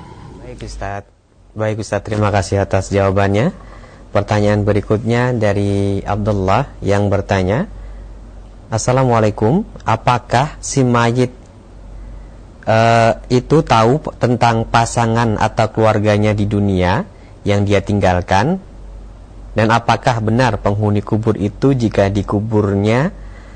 Baik Ustaz, terima kasih atas jawabannya. Pertanyaan berikutnya dari Abdullah yang bertanya, Assalamualaikum, apakah si mayit itu tahu tentang pasangan atau keluarganya di dunia yang dia tinggalkan? Dan apakah benar penghuni kubur itu jika di kuburnya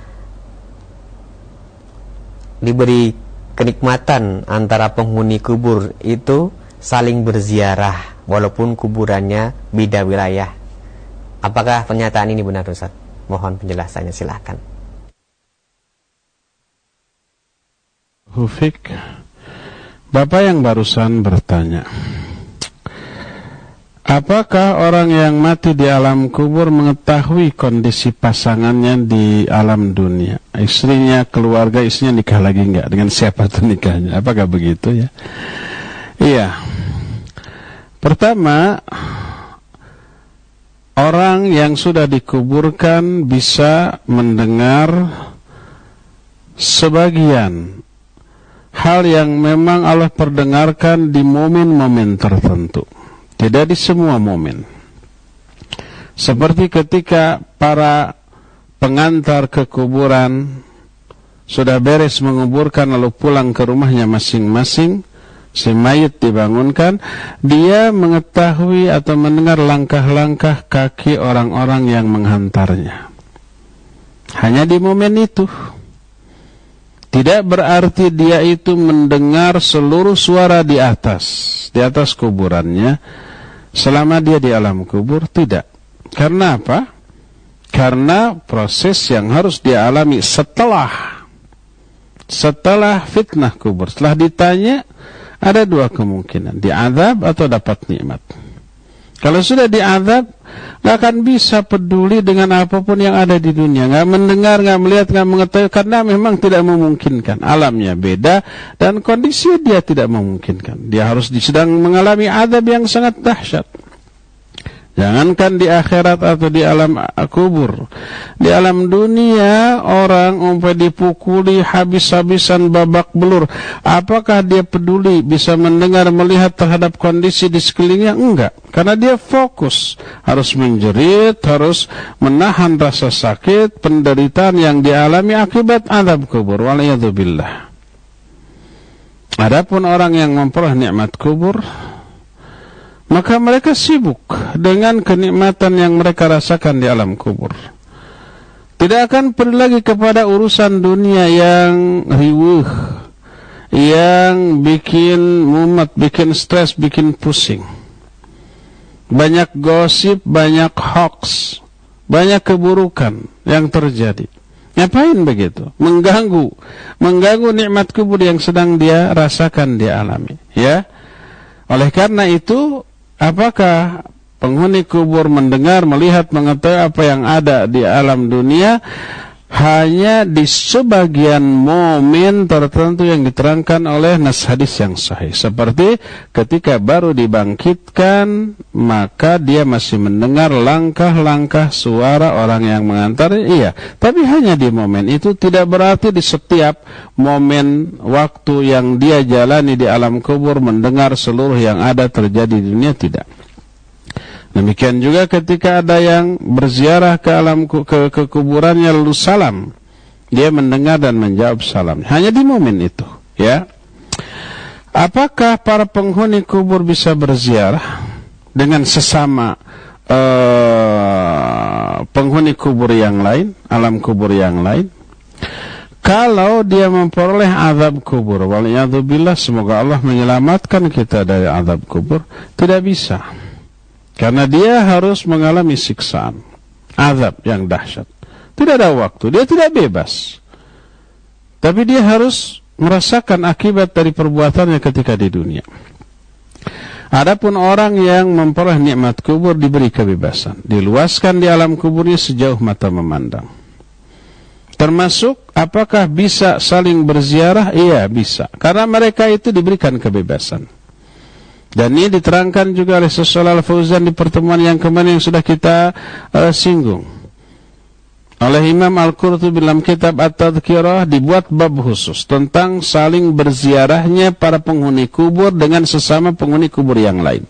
diberi kenikmatan antara penghuni kubur itu saling berziarah walaupun kuburannya beda wilayah? Apakah pernyataan ini benar Ustaz? Mohon penjelasannya, silakan. Hufik, Bapak yang barusan bertanya, apakah orang yang mati di alam kubur mengetahui kondisi pasangannya di alam dunia? Istrinya, keluarga, istrinya nikah lagi enggak? Dengan siapa tuh nikahnya? Apakah begitu ya? Iya. Pertama, orang yang sudah dikuburkan bisa mendengar sebagian hal yang memang Allah perdengarkan di momen-momen tertentu. Tidak di semua momen. Seperti ketika para pengantar ke kuburan sudah beres menguburkan lalu pulang ke rumahnya masing-masing, si mayit dibangunkan, dia mengetahui atau mendengar langkah-langkah kaki orang-orang yang menghantarnya. Hanya di momen itu. Tidak berarti dia itu mendengar seluruh suara di atas kuburannya selama dia di alam kubur, tidak. Karena apa? Karena proses yang harus dia alami setelah fitnah kubur. Setelah ditanya, ada dua kemungkinan, diazab atau dapat nikmat. Kalau sudah diazab, gak akan bisa peduli dengan apapun yang ada di dunia, gak mendengar, gak melihat, gak mengetahui, karena memang tidak memungkinkan. Alamnya beda dan kondisi dia tidak memungkinkan. Dia harus sedang mengalami azab yang sangat dahsyat. Jangankan di akhirat atau di alam kubur, di alam dunia orang sampai dipukuli habis-habisan babak belur. Apakah dia peduli bisa mendengar, melihat terhadap kondisi di sekelilingnya? Enggak, karena dia fokus harus menjerit, harus menahan rasa sakit, penderitaan yang dialami akibat azab kubur. Waliyadzubillah. Adapun orang yang memperoleh nikmat kubur, maka mereka sibuk dengan kenikmatan yang mereka rasakan di alam kubur. Tidak akan perlu lagi kepada urusan dunia yang riuh, yang bikin mumet, bikin stres, bikin pusing. Banyak gosip, banyak hoax, banyak keburukan yang terjadi. Ngapain begitu? Mengganggu nikmat kubur yang sedang dia rasakan, dia alami. Ya. Oleh karena itu, apakah penghuni kubur mendengar, melihat, mengetahui apa yang ada di alam dunia hanya di sebagian momen tertentu yang diterangkan oleh nas hadis yang sahih. Seperti ketika baru dibangkitkan, maka dia masih mendengar langkah-langkah suara orang yang mengantar. Iya, tapi hanya di momen itu, tidak berarti di setiap momen waktu yang dia jalani di alam kubur mendengar seluruh yang ada terjadi di dunia, tidak. Demikian juga ketika ada yang berziarah ke alam ke kuburannya lalu salam, dia mendengar dan menjawab salam. Hanya di momen itu, ya. Apakah para penghuni kubur bisa berziarah dengan sesama penghuni kubur yang lain, alam kubur yang lain? Kalau dia memperoleh azab kubur, waliyadzubillah, semoga Allah menyelamatkan kita dari azab kubur, tidak bisa. Karena dia harus mengalami siksaan, azab yang dahsyat. Tidak ada waktu, dia tidak bebas. Tapi dia harus merasakan akibat dari perbuatannya ketika di dunia. Adapun orang yang memperoleh nikmat kubur diberi kebebasan, diluaskan di alam kuburnya sejauh mata memandang. Termasuk apakah bisa saling berziarah? Iya, bisa. Karena mereka itu diberikan kebebasan. Dan ini diterangkan juga oleh Syekh Al-Fauzan di pertemuan yang kemarin yang sudah kita singgung. Oleh Imam Al-Qurtubi dalam kitab At-Tadhkirah dibuat bab khusus tentang saling berziarahnya para penghuni kubur dengan sesama penghuni kubur yang lain.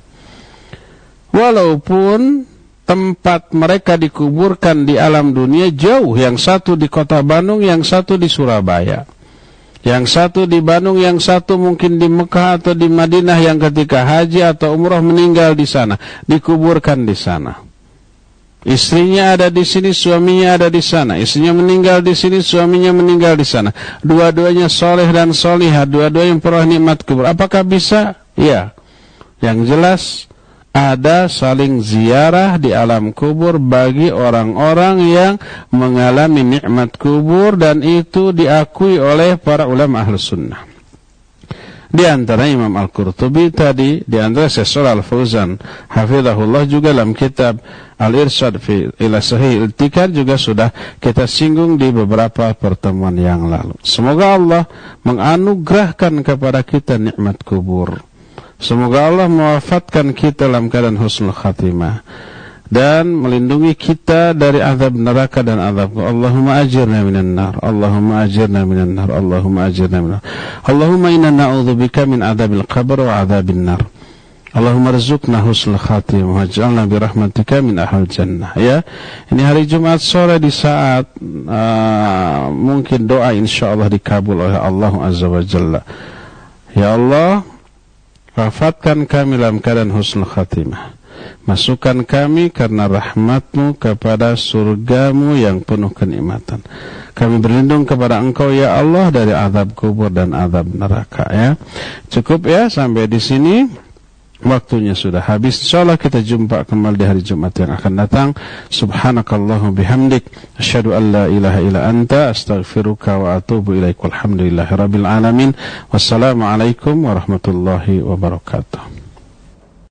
Walaupun tempat mereka dikuburkan di alam dunia jauh, yang satu di kota Bandung, yang satu di Surabaya. Yang satu di Bandung, yang satu mungkin di Mekah atau di Madinah, yang ketika haji atau umrah meninggal di sana, dikuburkan di sana. Istrinya ada di sini, suaminya ada di sana. Istrinya meninggal di sini, suaminya meninggal di sana. Dua-duanya soleh dan solihah, dua-duanya memperoleh nikmat kubur. Apakah bisa? Iya. Yang jelas ada saling ziarah di alam kubur bagi orang-orang yang mengalami nikmat kubur, dan itu diakui oleh para ulama Ahlus Sunnah. Di antara Imam Al-Qurtubi tadi, di antara Syekh Al-Fauzan hafizahullah juga dalam kitab Al-Irsyad fi ila Sahih Al-Tikar juga sudah kita singgung di beberapa pertemuan yang lalu. Semoga Allah menganugerahkan kepada kita nikmat kubur. Semoga Allah mewafatkan kita dalam keadaan husnul khatimah dan melindungi kita dari azab neraka dan azab. Allahumma ajirna minan nar, Allahumma ajirna minan nar, Allahumma ajirna minan nar. Allahumma inna na'udzubika min adzabil qabr wa adzabin nar. Allahumma rizukna husnul khatimah waj'alna birahmatika min ahal jannah. Ya, ini hari Jumat sore di saat mungkin doa insyaallah dikabul oleh Allah Azza wa Jalla. Ya Allah, wafatkan kami dalam keadaan husnul khatimah. Masukkan kami karena rahmat-Mu kepada surga-Mu yang penuh kenikmatan. Kami berlindung kepada Engkau ya Allah dari azab kubur dan azab neraka. Ya, cukup ya sampai di sini. Waktunya sudah habis. Insyaallah kita jumpa kembali di hari Jumat yang akan datang. Subhanakallahumma bihamdik asyhadu an la ilaha illa anta astaghfiruka wa atubu ilaik. Walhamdulillahirabbil alamin. Wassalamualaikum warahmatullahi wabarakatuh.